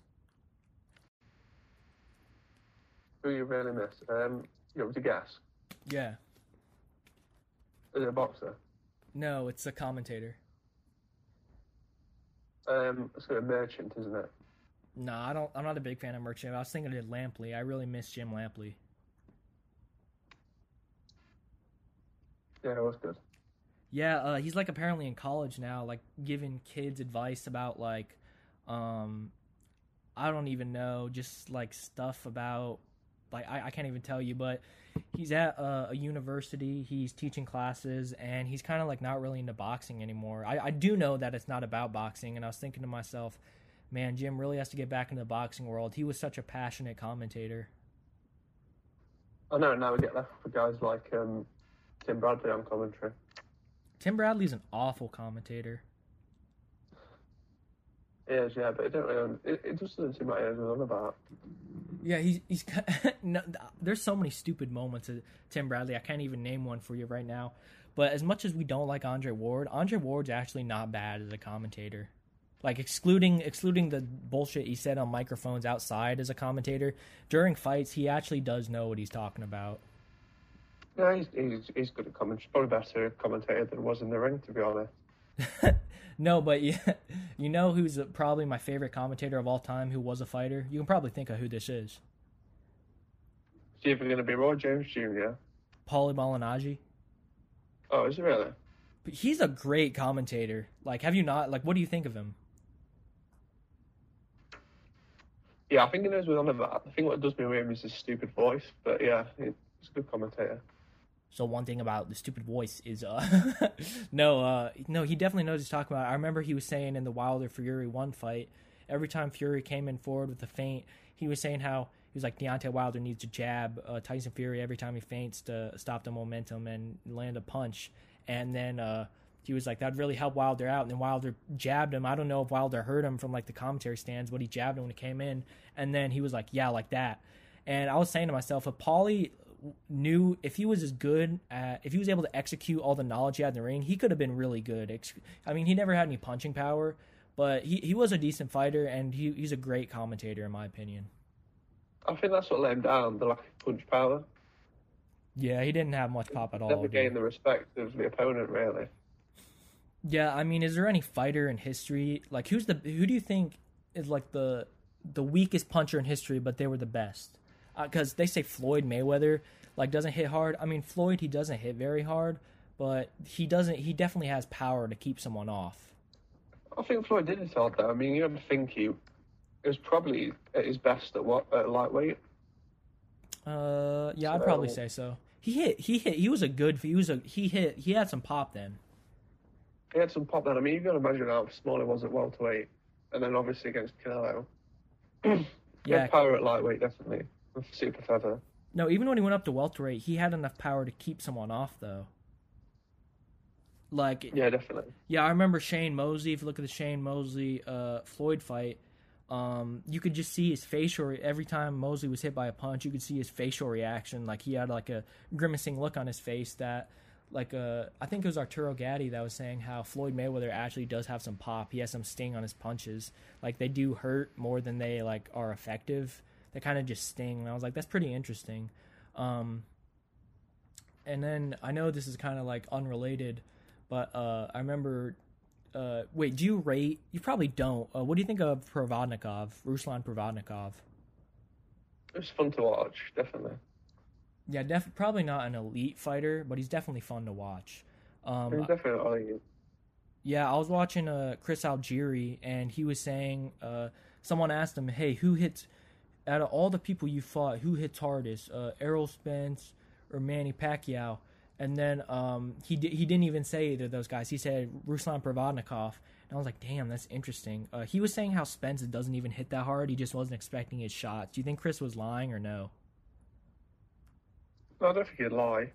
B: Who you really miss? Um, you know, to guess.
A: Yeah.
B: Is it a boxer?
A: No, it's a commentator.
B: Um, it's a Merchant, isn't it?
A: No, I don't. I'm not a big fan of Merchant. I was thinking of Lampley. I really miss Jim Lampley.
B: Yeah, it was good.
A: Yeah, uh, he's like apparently in college now, like giving kids advice about like, um, I don't even know, just like stuff about, like I, I can't even tell you, but he's at uh, a university, he's teaching classes, and he's kind of like not really into boxing anymore. I, I do know that it's not about boxing, and I was thinking to myself, man, Jim really has to get back into the boxing world. He was such a passionate commentator.
B: I know, now we get left for guys like um, Tim Bradley on commentary.
A: Tim Bradley's an awful commentator.
B: He is, yeah, but it, don't really, it, it just doesn't seem like he knows what he's on about.
A: Yeah, he's he's. No, there's so many stupid moments of Tim Bradley. I can't even name one for you right now. But as much as we don't like Andre Ward, Andre Ward's actually not bad as a commentator. Like excluding excluding the bullshit he said on microphones outside as a commentator, during fights he actually does know what he's talking about.
B: Yeah, he's he's, he's good at commentary. Probably better commentator than was in the ring, to be honest.
A: No, but yeah, you know who's probably my favorite commentator of all time who was a fighter? You can probably think of who this is.
B: Is he even going to be Roy Jones Junior?
A: Paulie Malignaggi.
B: Oh, is he really?
A: But he's a great commentator. Like, have you not? Like, what do you think of him?
B: Yeah, I think he knows what I'm about. I think what does me weird is his stupid voice, but yeah, he's a good commentator.
A: So one thing about the stupid voice is, uh, no, uh, no, he definitely knows what he's talking about. I remember he was saying in the Wilder Fury one fight, every time Fury came in forward with a feint, he was saying how he was like, Deontay Wilder needs to jab uh, Tyson Fury every time he feints to stop the momentum and land a punch. And then uh, he was like, that'd really help Wilder out. And then Wilder jabbed him. I don't know if Wilder heard him from like the commentary stands, but he jabbed him when he came in. And then he was like, yeah, like that. And I was saying to myself, if Paulie knew, if he was as good at, if he was able to execute all the knowledge he had in the ring, he could have been really good. I mean, he never had any punching power, but he, he was a decent fighter, and he, he's a great commentator in my opinion.
B: I think that's what let him down, the lack of punch power.
A: Yeah, he didn't have much pop at all.
B: Never gained the respect of the opponent, really.
A: Yeah, I mean, is there any fighter in history like who's the who do you think is like the the weakest puncher in history, but they were the best? Because uh, they say Floyd Mayweather like doesn't hit hard. I mean, Floyd he doesn't hit very hard, but he doesn't. He definitely has power to keep someone off.
B: I think Floyd did his hard though. I mean, you have to think he it was probably at his best at what at lightweight.
A: Uh, yeah,
B: So,
A: I'd probably say so. He hit. He hit. He was a good. He was a. He hit. He had some pop then.
B: he had some pop then. I mean, you've got to imagine how small he was at welterweight, and then obviously against Canelo. he
A: Yeah.
B: had power at lightweight, definitely. With super feather.
A: No, even when he went up to welterweight, he had enough power to keep someone off though. Like
B: Yeah, definitely.
A: yeah, I remember Shane Mosley. If you look at the Shane Mosley uh, Floyd fight, um, you could just see his facial every time Mosley was hit by a punch. You could see his facial reaction. Like he had like a grimacing look on his face that, like uh, I think it was Arturo Gatti that was saying how Floyd Mayweather actually does have some pop. He has some sting on his punches. Like they do hurt more than they like are effective. They kind of just sting. And I was like, that's pretty interesting. Um, and then I know this is kind of like unrelated. But uh, I remember, uh, wait, do you rate? You probably don't. Uh, what do you think of Provodnikov, Ruslan Provodnikov?
B: It was fun to watch, definitely.
A: Yeah, def- probably not an elite fighter, but he's definitely fun to watch. Um,
B: It was definitely not elite.
A: yeah, I was watching uh, Chris Algieri, and he was saying, uh, someone asked him, hey, who hits, out of all the people you fought, who hits hardest, uh, Errol Spence or Manny Pacquiao? And then um, he di- he didn't even say either of those guys. He said Ruslan Provodnikov. And I was like, damn, that's interesting. Uh, he was saying how Spence doesn't even hit that hard. He just wasn't expecting his shots. Do you think Chris was lying or no?
B: No, I don't think he'd lie.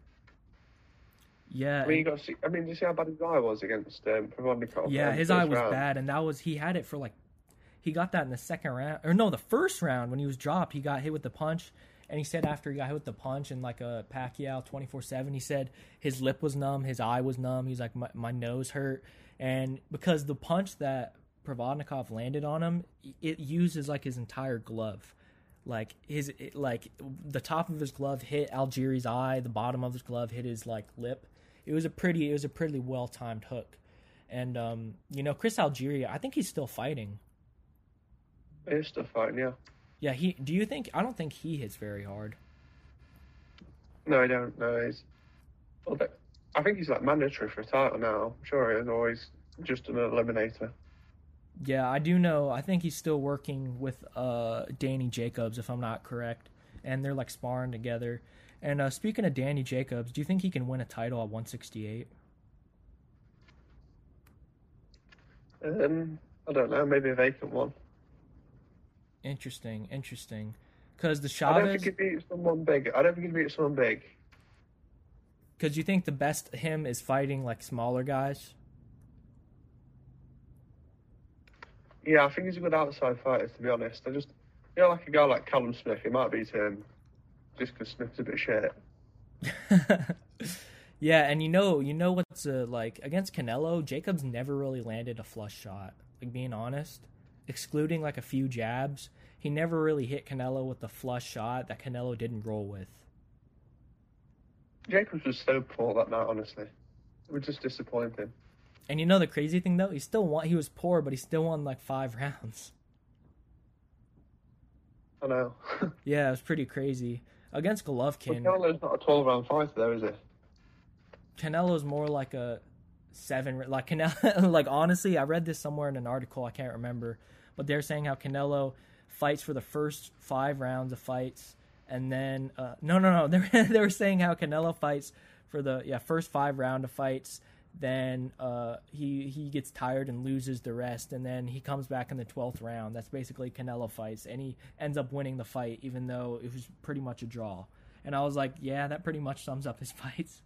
A: Yeah.
B: I mean, you got to see. I mean, did you see how bad his eye was against um, Provodnikov?
A: Yeah,
B: in the
A: his
B: first
A: eye was
B: round?
A: bad, and that was he had it for like he got that in the second round or no, the first round when he was dropped. He got hit with the punch. And he said after he got hit with the punch and like a Pacquiao twenty-four seven, he said his lip was numb, his eye was numb. He's like, my, my nose hurt. And because the punch that Provodnikov landed on him, it uses like his entire glove. Like his, it, like the top of his glove hit Algieri's eye, the bottom of his glove hit his like lip. It was a pretty, it was a pretty well timed hook. And um, you know, Chris Algieri, I think he's still fighting.
B: He's still fighting, yeah.
A: Yeah, he. Do you think? I don't think he hits very hard.
B: No, I don't. No, he's. Well, but I think he's like mandatory for a title now. I'm sure he is always just an eliminator.
A: Yeah, I do know. I think he's still working with uh, Danny Jacobs, if I'm not correct, and they're like sparring together. And uh, speaking of Danny Jacobs, do you think he can win a title at one sixty-eight?
B: Um, I don't know. Maybe a vacant one.
A: Interesting, interesting. Because the
B: I don't
A: Chavez.
B: think he beat someone big. I don't think he beat someone big.
A: Because you think the best him is fighting like smaller guys.
B: Yeah, I think he's a good outside fighter, to be honest. I just, you know, like a guy like Callum Smith, he might beat him just because Smith's a bit shit.
A: Yeah, and you know, you know what's uh, like against Canelo, Jacobs never really landed a flush shot. Like being honest, excluding like a few jabs, he never really hit Canelo with the flush shot that Canelo didn't roll with.
B: Jacobs was so poor that night, honestly. It was just disappointing.
A: And you know the crazy thing though, he still won. He was poor, but he still won like five rounds.
B: I know.
A: Yeah, it was pretty crazy against
B: But
A: Golovkin.
B: Canelo's not a twelve-round fighter, though, is it?
A: Canelo's more like a seven. Like Canelo, like honestly, I read this somewhere in an article. I can't remember, but they're saying how Canelo fights for the first five rounds of fights, and then uh, no, no, no. They they were saying how Canelo fights for the yeah first five round of fights. Then uh, he he gets tired and loses the rest, and then he comes back in the twelfth round. That's basically Canelo fights, and he ends up winning the fight, even though it was pretty much a draw. And I was like, yeah, that pretty much sums up his fights.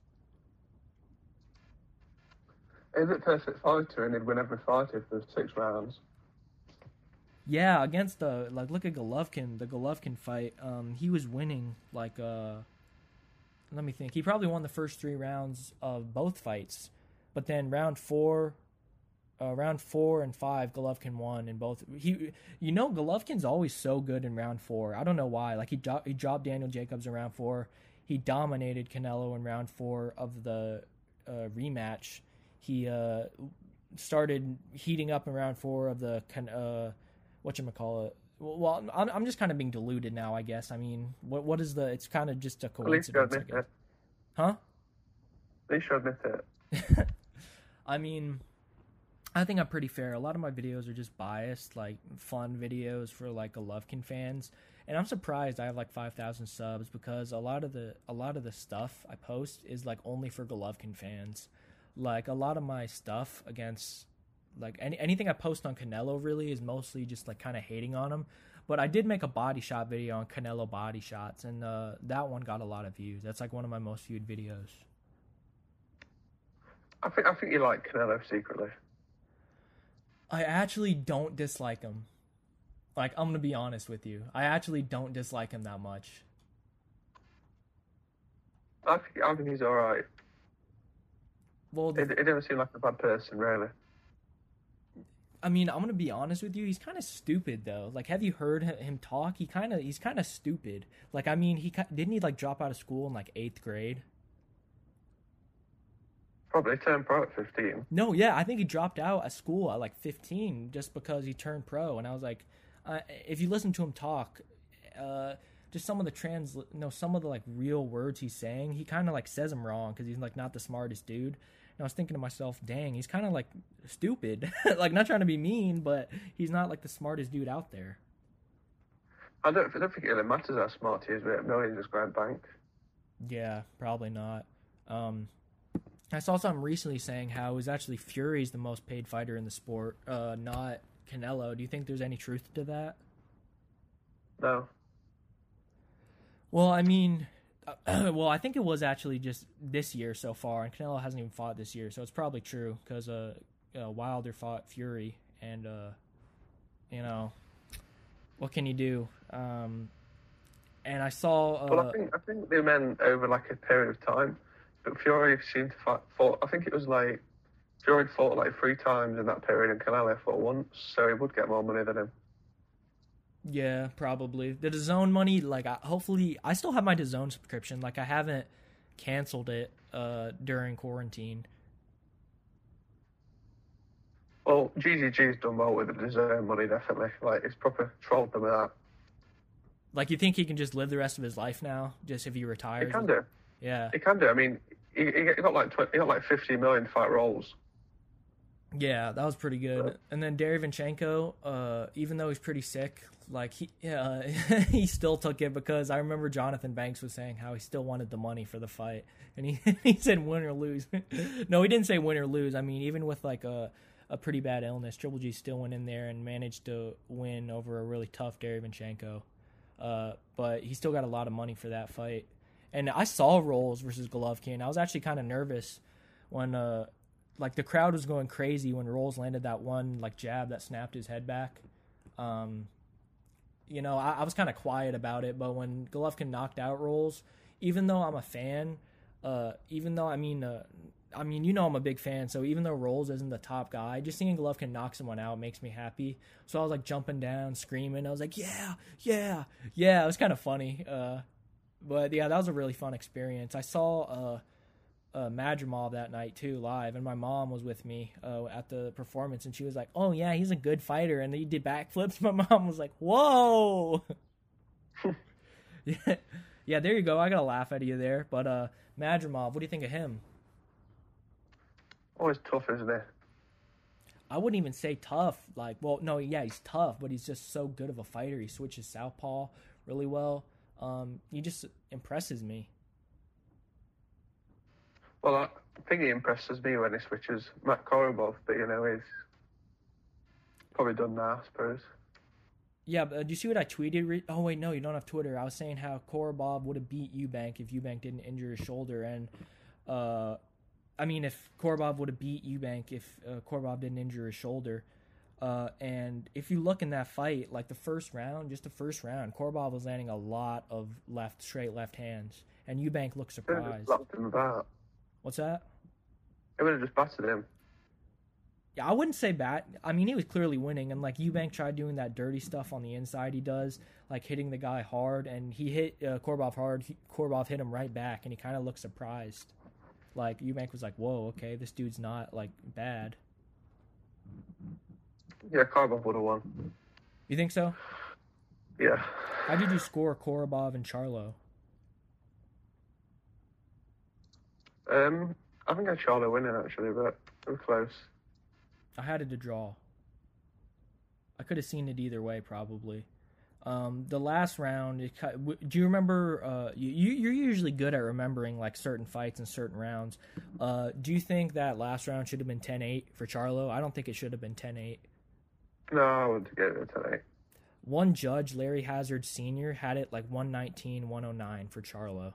B: He's a perfect fighter, and he'd win every fight if there's six rounds.
A: Yeah, against the like, look at Golovkin, the Golovkin fight. Um, he was winning like uh, let me think. He probably won the first three rounds of both fights. But then round four, uh, round four and five, Golovkin won in both. He, you know, Golovkin's always so good in round four. I don't know why. Like he do- he dropped Daniel Jacobs in round four. He dominated Canelo in round four of the uh, rematch. He uh, started heating up in round four of the uh, whatchamacallit. Well, I'm I'm just kind of being deluded now, I guess. I mean, what what is the? It's kind of just a coincidence, I guess. Huh?
B: They should admit it.
A: I mean, I think I'm pretty fair. A lot of my videos are just biased, like fun videos for like Golovkin fans, and I'm surprised I have like five thousand subs because a lot of the a lot of the stuff I post is like only for Golovkin fans. Like a lot of my stuff against like any, anything I post on Canelo really is mostly just like kind of hating on him. But I did make a body shot video on Canelo body shots, and uh, that one got a lot of views. That's like one of my most viewed videos.
B: I think I think you like Canelo secretly.
A: I actually don't dislike him. Like, I'm gonna be honest with you. I actually don't dislike him that much.
B: I think I think he's all right.
A: Well,
B: It, it never seemed like a bad person, really.
A: I mean, I'm gonna be honest with you. He's kind of stupid, though. Like, have you heard him talk? He kind of he's kind of stupid. Like, I mean, he didn't he like drop out of school in like eighth grade.
B: Probably turned pro at fifteen.
A: No, yeah, I think he dropped out of school at like fifteen just because he turned pro. And I was like, uh, if you listen to him talk, uh, just some of the trans, no, some of the like real words he's saying, he kind of like says them wrong because he's like not the smartest dude. And I was thinking to myself, dang, he's kind of like stupid. Like, not trying to be mean, but he's not like the smartest dude out there.
B: I don't, I don't think it really matters how smart he is. We have millions just grand bank.
A: Yeah, probably not. Um, I saw something recently saying how it was actually Fury's the most paid fighter in the sport, uh, not Canelo. Do you think there's any truth to that?
B: No.
A: Well, I mean, uh, well, I think it was actually just this year so far, and Canelo hasn't even fought this year, so it's probably true because uh, uh, Wilder fought Fury, and uh, you know, what can you do? Um, and I saw. Uh,
B: well, I think I think they meant over like a period of time, but Fury seemed to fight. Fought, I think it was like Fury fought like three times in that period, and Canelo fought once, so he would get more money than him.
A: Yeah, probably. The DAZN money, like, I, hopefully, I still have my DAZN subscription. Like, I haven't canceled it uh, during quarantine.
B: Well, G G G's done well with the DAZN money, definitely. Like, it's proper trolled them with that.
A: Like, you think he can just live the rest of his life now, just if he retires?
B: He can do.
A: Yeah.
B: He can do. I mean, he, he got like twenty, he got like fifty million fight rolls.
A: Yeah, that was pretty good. And then Derevyanchenko, uh, even though he's pretty sick, like he, uh, he still took it because I remember Jonathan Banks was saying how he still wanted the money for the fight, and he he said win or lose. No, he didn't say win or lose. I mean, even with like a a pretty bad illness, Triple G still went in there and managed to win over a really tough Derevyanchenko. Uh, but he still got a lot of money for that fight. And I saw Rolls versus Golovkin. I was actually kind of nervous when. Uh, Like, the crowd was going crazy when Rolls landed that one, like, jab that snapped his head back. Um, you know, I, I was kind of quiet about it, but when Golovkin knocked out Rolls, even though I'm a fan, uh, even though, I mean, uh, I mean, you know I'm a big fan, so even though Rolls isn't the top guy, just seeing Golovkin knock someone out makes me happy. So I was, like, jumping down, screaming. I was like, yeah, yeah, yeah. It was kind of funny. Uh, but, yeah, that was a really fun experience. I saw... Uh, Uh, Madrimov that night too live, and my mom was with me uh, at the performance, and she was like, "Oh yeah, he's a good fighter," and he did backflips. My mom was like, "Whoa!" yeah, yeah. There you go. I got a laugh out of you there. But uh, Madrimov, what do you think of him?
B: Always tough, isn't he?
A: I wouldn't even say tough. Like, well, no, yeah, he's tough, but he's just so good of a fighter. He switches southpaw really well. Um, he just impresses me.
B: Well, I think he impresses me when he switches Matt Korobov, but, you know, he's probably done now, I suppose.
A: Yeah, but uh, do you see what I tweeted? Re- oh, wait, no, you don't have Twitter. I was saying how Korobov would have beat Eubank if Eubank didn't injure his shoulder. And, uh, I mean, if Korobov would have beat Eubank if uh, Korobov didn't injure his shoulder. Uh, and if you look in that fight, like the first round, just the first round, Korobov was landing a lot of left, straight left hands. And Eubank looked surprised.
B: Just him about.
A: What's that?
B: It would have just battered him.
A: Yeah, I wouldn't say bad. I mean, he was clearly winning, and like Eubank tried doing that dirty stuff on the inside. He does, like hitting the guy hard, and he hit uh, Korobov hard. He, Korobov hit him right back, and he kind of looked surprised. Like Eubank was like, "Whoa, okay, this dude's not like bad."
B: Yeah, Karbov would have won.
A: You think so?
B: Yeah.
A: How did you score Korobov and Charlo?
B: Um, I think I had Charlo winning actually, but it was close.
A: I had it to draw. I could have seen it either way, probably. Um, the last round, it, do you remember? Uh, you you're usually good at remembering like certain fights and certain rounds. Uh, do you think that last round should have been ten eight for Charlo? I don't think it should have been ten eight.
B: No, I wouldn't give it ten eight.
A: One judge, Larry Hazard Senior, had it like one nineteen one oh nine for Charlo.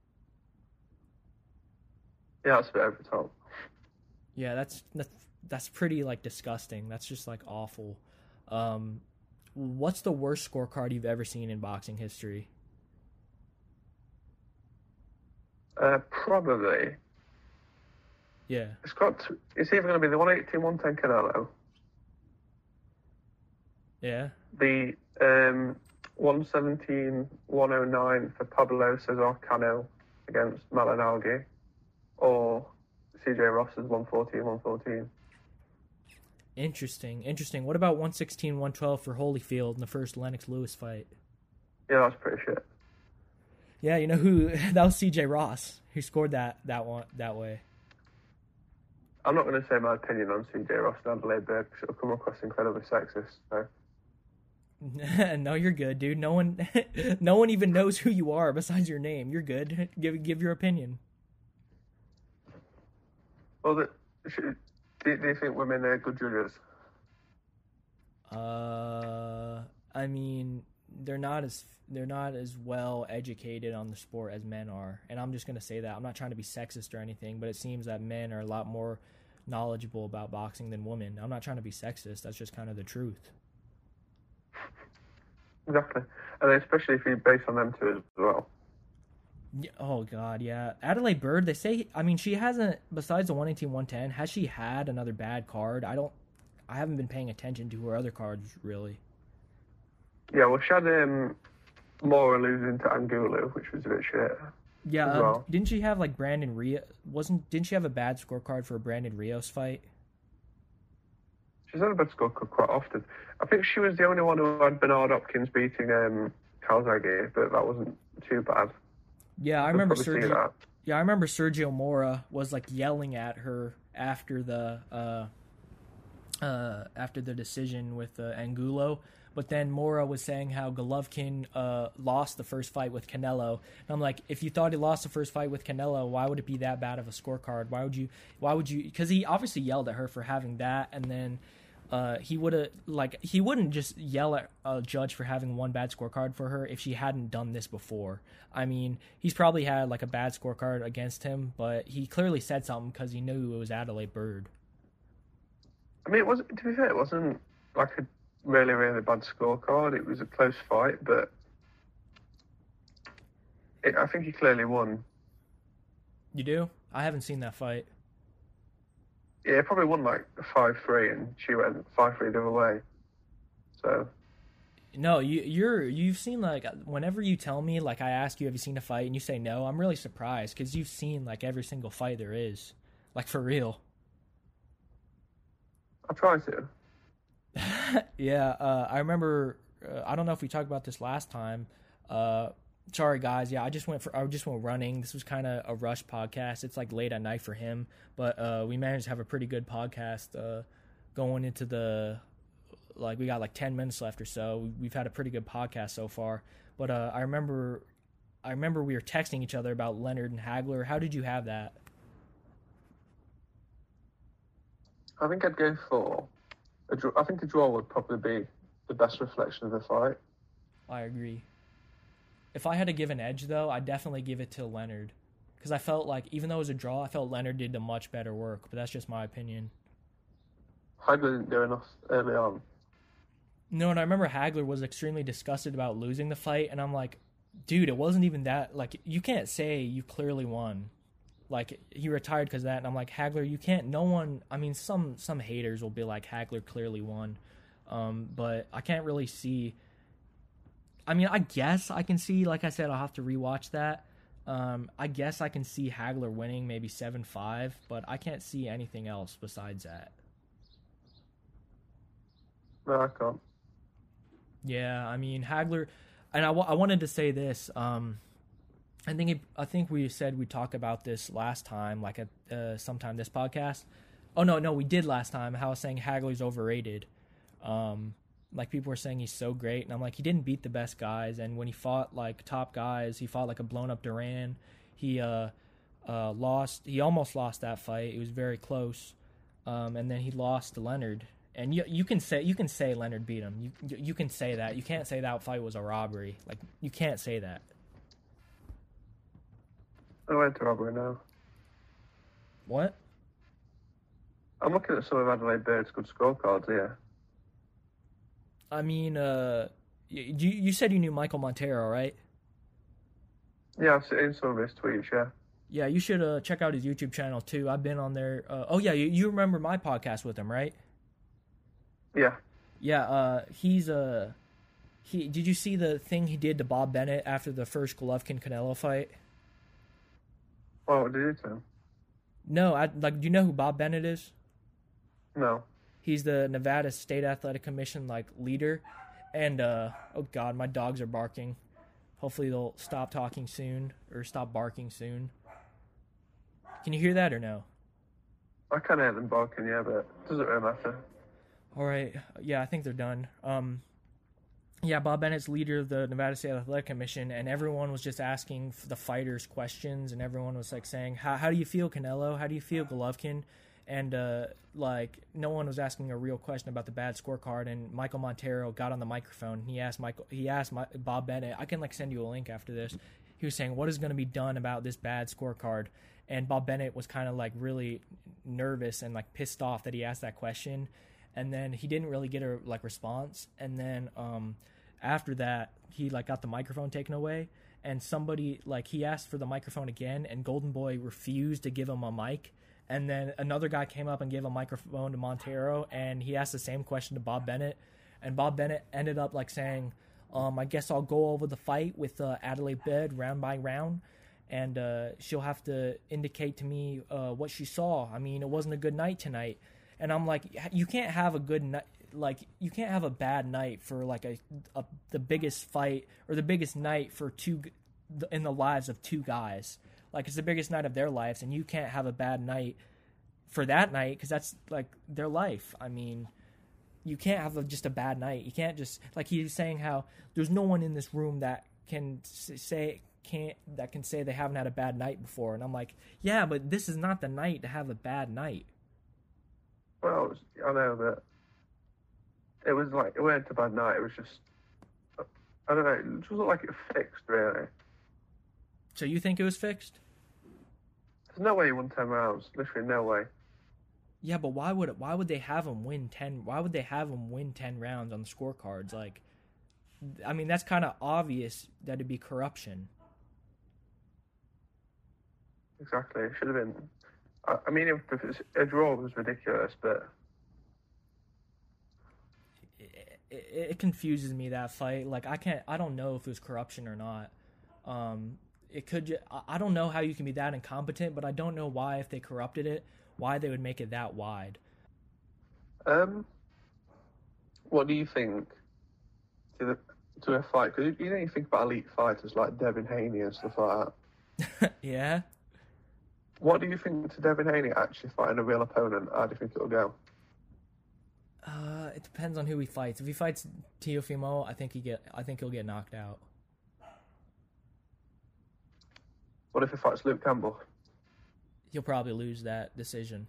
B: Yeah, that's a bit over the top.
A: Yeah, that's that's that's pretty like disgusting. That's just like awful. Um, what's the worst scorecard you've ever seen in boxing history?
B: Uh, probably.
A: Yeah.
B: It's got. To, it's either going to be the one eighteen one ten Canelo.
A: Yeah.
B: The um, one seventeen one oh nine for Pablo Cesar Cano against Malinalgi, or C J Ross's one fourteen one fourteen.
A: Interesting. Interesting. What about one sixteen one twelve for Holyfield in the first Lennox Lewis fight?
B: Yeah, that's pretty shit.
A: Yeah, you know who? That was C J Ross who scored that that one that way.
B: I'm not going to say my opinion on C J Ross and Adelaide Berg because it'll come across incredibly sexist. So.
A: No, you're good, dude. No one, no one even knows who you are besides your name. You're good. Give give your opinion.
B: Well, the, should, do, do you think women are good judges?
A: Uh, I mean, they're not as they're not as well educated on the sport as men are, and I'm just gonna say that. I'm not trying to be sexist or anything, but it seems that men are a lot more knowledgeable about boxing than women. I'm not trying to be sexist. That's just kind of the truth.
B: Exactly, and especially if you base on them two as well.
A: Yeah, oh God, yeah. Adelaide Bird. They say. I mean, she hasn't. Besides the one eighteen one ten, has she had another bad card? I don't. I haven't been paying attention to her other cards really.
B: Yeah, well, she had um, Mora losing to Angulo, which was a bit shit.
A: Yeah,
B: as
A: um,
B: well.
A: didn't she have like Brandon Rios? Wasn't didn't she have a bad scorecard for a Brandon Rios fight?
B: She's had a bad scorecard quite often. I think she was the only one who had Bernard Hopkins beating um, Calzaghe, but that wasn't too bad.
A: Yeah, I remember
B: probably see
A: Sergio.
B: that.
A: Yeah, I remember Sergio Mora was like yelling at her after the uh, uh, after the decision with uh, Angulo. But then Mora was saying how Golovkin uh, lost the first fight with Canelo. And I'm like, if you thought he lost the first fight with Canelo, why would it be that bad of a scorecard? Why would you? Why would you? Because he obviously yelled at her for having that, and then uh, he would have like he wouldn't just yell at a judge for having one bad scorecard for her if she hadn't done this before. I mean, he's probably had like a bad scorecard against him, but he clearly said something because he knew it was Adelaide Bird.
B: I mean, it wasn't. To be fair, it wasn't like a really, really bad scorecard. It was a close fight, but it, I think he clearly won.
A: You do? I haven't seen that fight.
B: Yeah, he probably won like five three, and she went five three the other way. So.
A: No, you, you're you've seen like whenever you tell me like I ask you have you seen a fight and you say no, I'm really surprised because you've seen like every single fight there is, like for real.
B: I try to.
A: Yeah, uh, I remember. Uh, I don't know if we talked about this last time. Uh, sorry, guys. Yeah, I just went for. I just went running. This was kind of a rush podcast. It's like late at night for him, but uh, we managed to have a pretty good podcast uh, going into the. Like we got like ten minutes left or so. We've had a pretty good podcast so far. But uh, I remember, I remember we were texting each other about Leonard and Hagler. How did you have that?
B: I think I'd go for. A draw, I think a draw would probably be the best reflection of the fight.
A: I agree. If I had to give an edge, though, I'd definitely give it to Leonard. Because I felt like, even though it was a draw, I felt Leonard did the much better work. But that's just my opinion.
B: Hagler didn't do enough early on.
A: No, and I remember Hagler was extremely disgusted about losing the fight. And I'm like, dude, it wasn't even that. Like, you can't say you clearly won. Like, he retired because of that. And I'm like, Hagler, you can't, no one, I mean, some some haters will be like, Hagler clearly won. Um, but I can't really see, I mean, I guess I can see, like I said, I'll have to rewatch that. Um, I guess I can see Hagler winning maybe seven five, but I can't see anything else besides that.
B: No, I can't.
A: Yeah, I mean Hagler, and I, w- I wanted to say this. Um, I think it, I think we said we talk about this last time, like at uh, sometime this podcast. Oh no, no, we did last time. How I was saying Hagler's overrated. Um, like people were saying he's so great, and I'm like he didn't beat the best guys. And when he fought like top guys, he fought like a blown up Duran. He uh, uh, lost. He almost lost that fight. It was very close. Um, and then he lost to Leonard. And you you can say you can say Leonard beat him. You you can say that. You can't say that fight was a robbery. Like you can't say that.
B: I went to robbery now.
A: What?
B: I'm looking at some of Adelaide Bird's good scorecards here.
A: I mean, uh, you you said you knew Michael Montero, right?
B: Yeah, I've seen some of his tweets. Yeah.
A: Yeah, you should uh, check out his YouTube channel too. I've been on there. Uh, oh yeah, you, you remember my podcast with him, right?
B: Yeah.
A: Yeah. Uh, he's uh, he. Did you see the thing he did to Bob Bennett after the first Golovkin Canelo fight?
B: Oh, what did you do to him?
A: No, I like. Do you know who Bob Bennett is?
B: No.
A: He's the Nevada State Athletic Commission like leader, and uh, oh god, my dogs are barking. Hopefully they'll stop talking soon or stop barking soon. Can you hear that or no?
B: I can't hear them barking, yeah, but it doesn't really matter.
A: All right, yeah, I think they're done. Um, yeah, Bob Bennett's leader of the Nevada State Athletic Commission, and everyone was just asking the fighters questions, and everyone was like saying, "How how do you feel, Canelo? How do you feel, Golovkin?" And uh, like no one was asking a real question about the bad scorecard. And Michael Montero got on the microphone. He asked Michael. He asked my, Bob Bennett. I can like send you a link after this. He was saying, "What is going to be done about this bad scorecard?" And Bob Bennett was kind of like really nervous and like pissed off that he asked that question. And then he didn't really get a like response. And then um, after that, he like got the microphone taken away. And somebody like he asked for the microphone again, and Golden Boy refused to give him a mic. And then another guy came up and gave a microphone to Montero, and he asked the same question to Bob Bennett. And Bob Bennett ended up like saying, um, I guess I'll go over the fight with uh, Adelaide Bird round by round, and uh, she'll have to indicate to me uh, what she saw. I mean, it wasn't a good night tonight. And I'm like, you can't have a good night. Like, you can't have a bad night for like a, a the biggest fight or the biggest night for two in the lives of two guys. Like, it's the biggest night of their lives, and you can't have a bad night for that night because that's, like, their life. I mean, you can't have a, just a bad night. You can't just, like he was saying how there's no one in this room that can say, can't, that can say they haven't had a bad night before. And I'm like, yeah, but this is not the night to have a bad night.
B: Well, I know that it was like, it wasn't a bad night. It was just, I don't know, it just looked like it fixed, really.
A: So you think it was fixed?
B: There's no way he won ten rounds. Literally no way.
A: Yeah, but why would it, why would they have him win ten? Why would they have him win ten rounds on the scorecards? Like, I mean, that's kind of obvious that it'd be corruption.
B: Exactly. It should have been. I, I mean, if, if it's, a draw was ridiculous, but
A: it, it, it confuses me, that fight. Like, I can't. I don't know if it was corruption or not. Um, it could. Ju- I don't know how you can be that incompetent, but I don't know why, if they corrupted it, why they would make it that wide.
B: Um, what do you think to the to a fight? Because you know, you think about elite fighters like Devin Haney and stuff like
A: that. Yeah.
B: What do you think to Devin Haney actually fighting a real opponent? How do you think it'll go?
A: Uh, it depends on who he fights. If he fights Teofimo, I think he get. I think he'll get knocked out.
B: What if he fights Luke Campbell?
A: He'll probably lose that decision.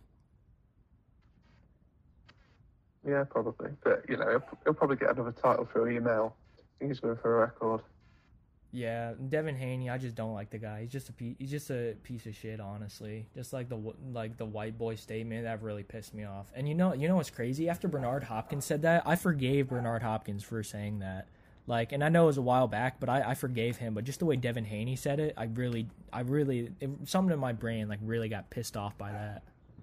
B: Yeah, probably. But, you know, he'll, he'll probably get another title through email. I think he's going for a record.
A: Yeah, Devin Haney, I just don't like the guy. He's just a piece, he's just a piece of shit, honestly. Just like the like the white boy statement, that really pissed me off. And you know, you know what's crazy? After Bernard Hopkins said that, I forgave Bernard Hopkins for saying that. Like, and I know it was a while back, but I, I forgave him. But just the way Devin Haney said it, I really, I really, it, something in my brain like really got pissed off by that.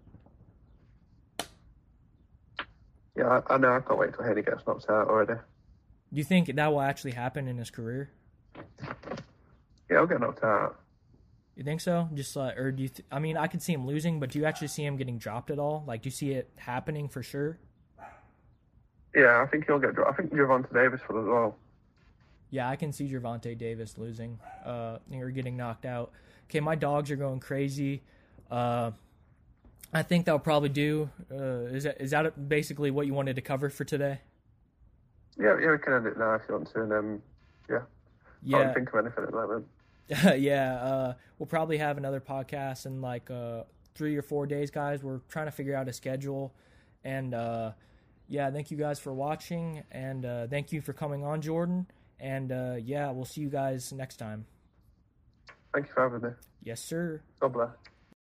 B: Yeah, I, I know. I can't wait till Haney gets knocked out already.
A: Do you think that will actually happen in his career?
B: Yeah, I'll get knocked out.
A: You think so? Just like, or do you? Th- I mean, I could see him losing, but do you actually see him getting dropped at all? Like, do you see it happening for sure?
B: Yeah, I think he'll get dropped. I think Gervonta Davis will as well.
A: Yeah, I can see Gervonta Davis losing uh, or getting knocked out. Okay, my dogs are going crazy. Uh, I think that'll probably do. Uh, is that is that basically what you wanted to cover for today?
B: Yeah, yeah, we can end it now if you want to. And um, yeah,
A: Yeah.
B: I don't think of anything at the moment.
A: yeah, uh, we'll probably have another podcast in like uh, three or four days, guys. We're trying to figure out a schedule. And, uh, yeah, thank you guys for watching. And uh, thank you for coming on, Jordan. And, uh, yeah, we'll see you guys next time.
B: Thank you for having me.
A: Yes, sir.
B: God bless.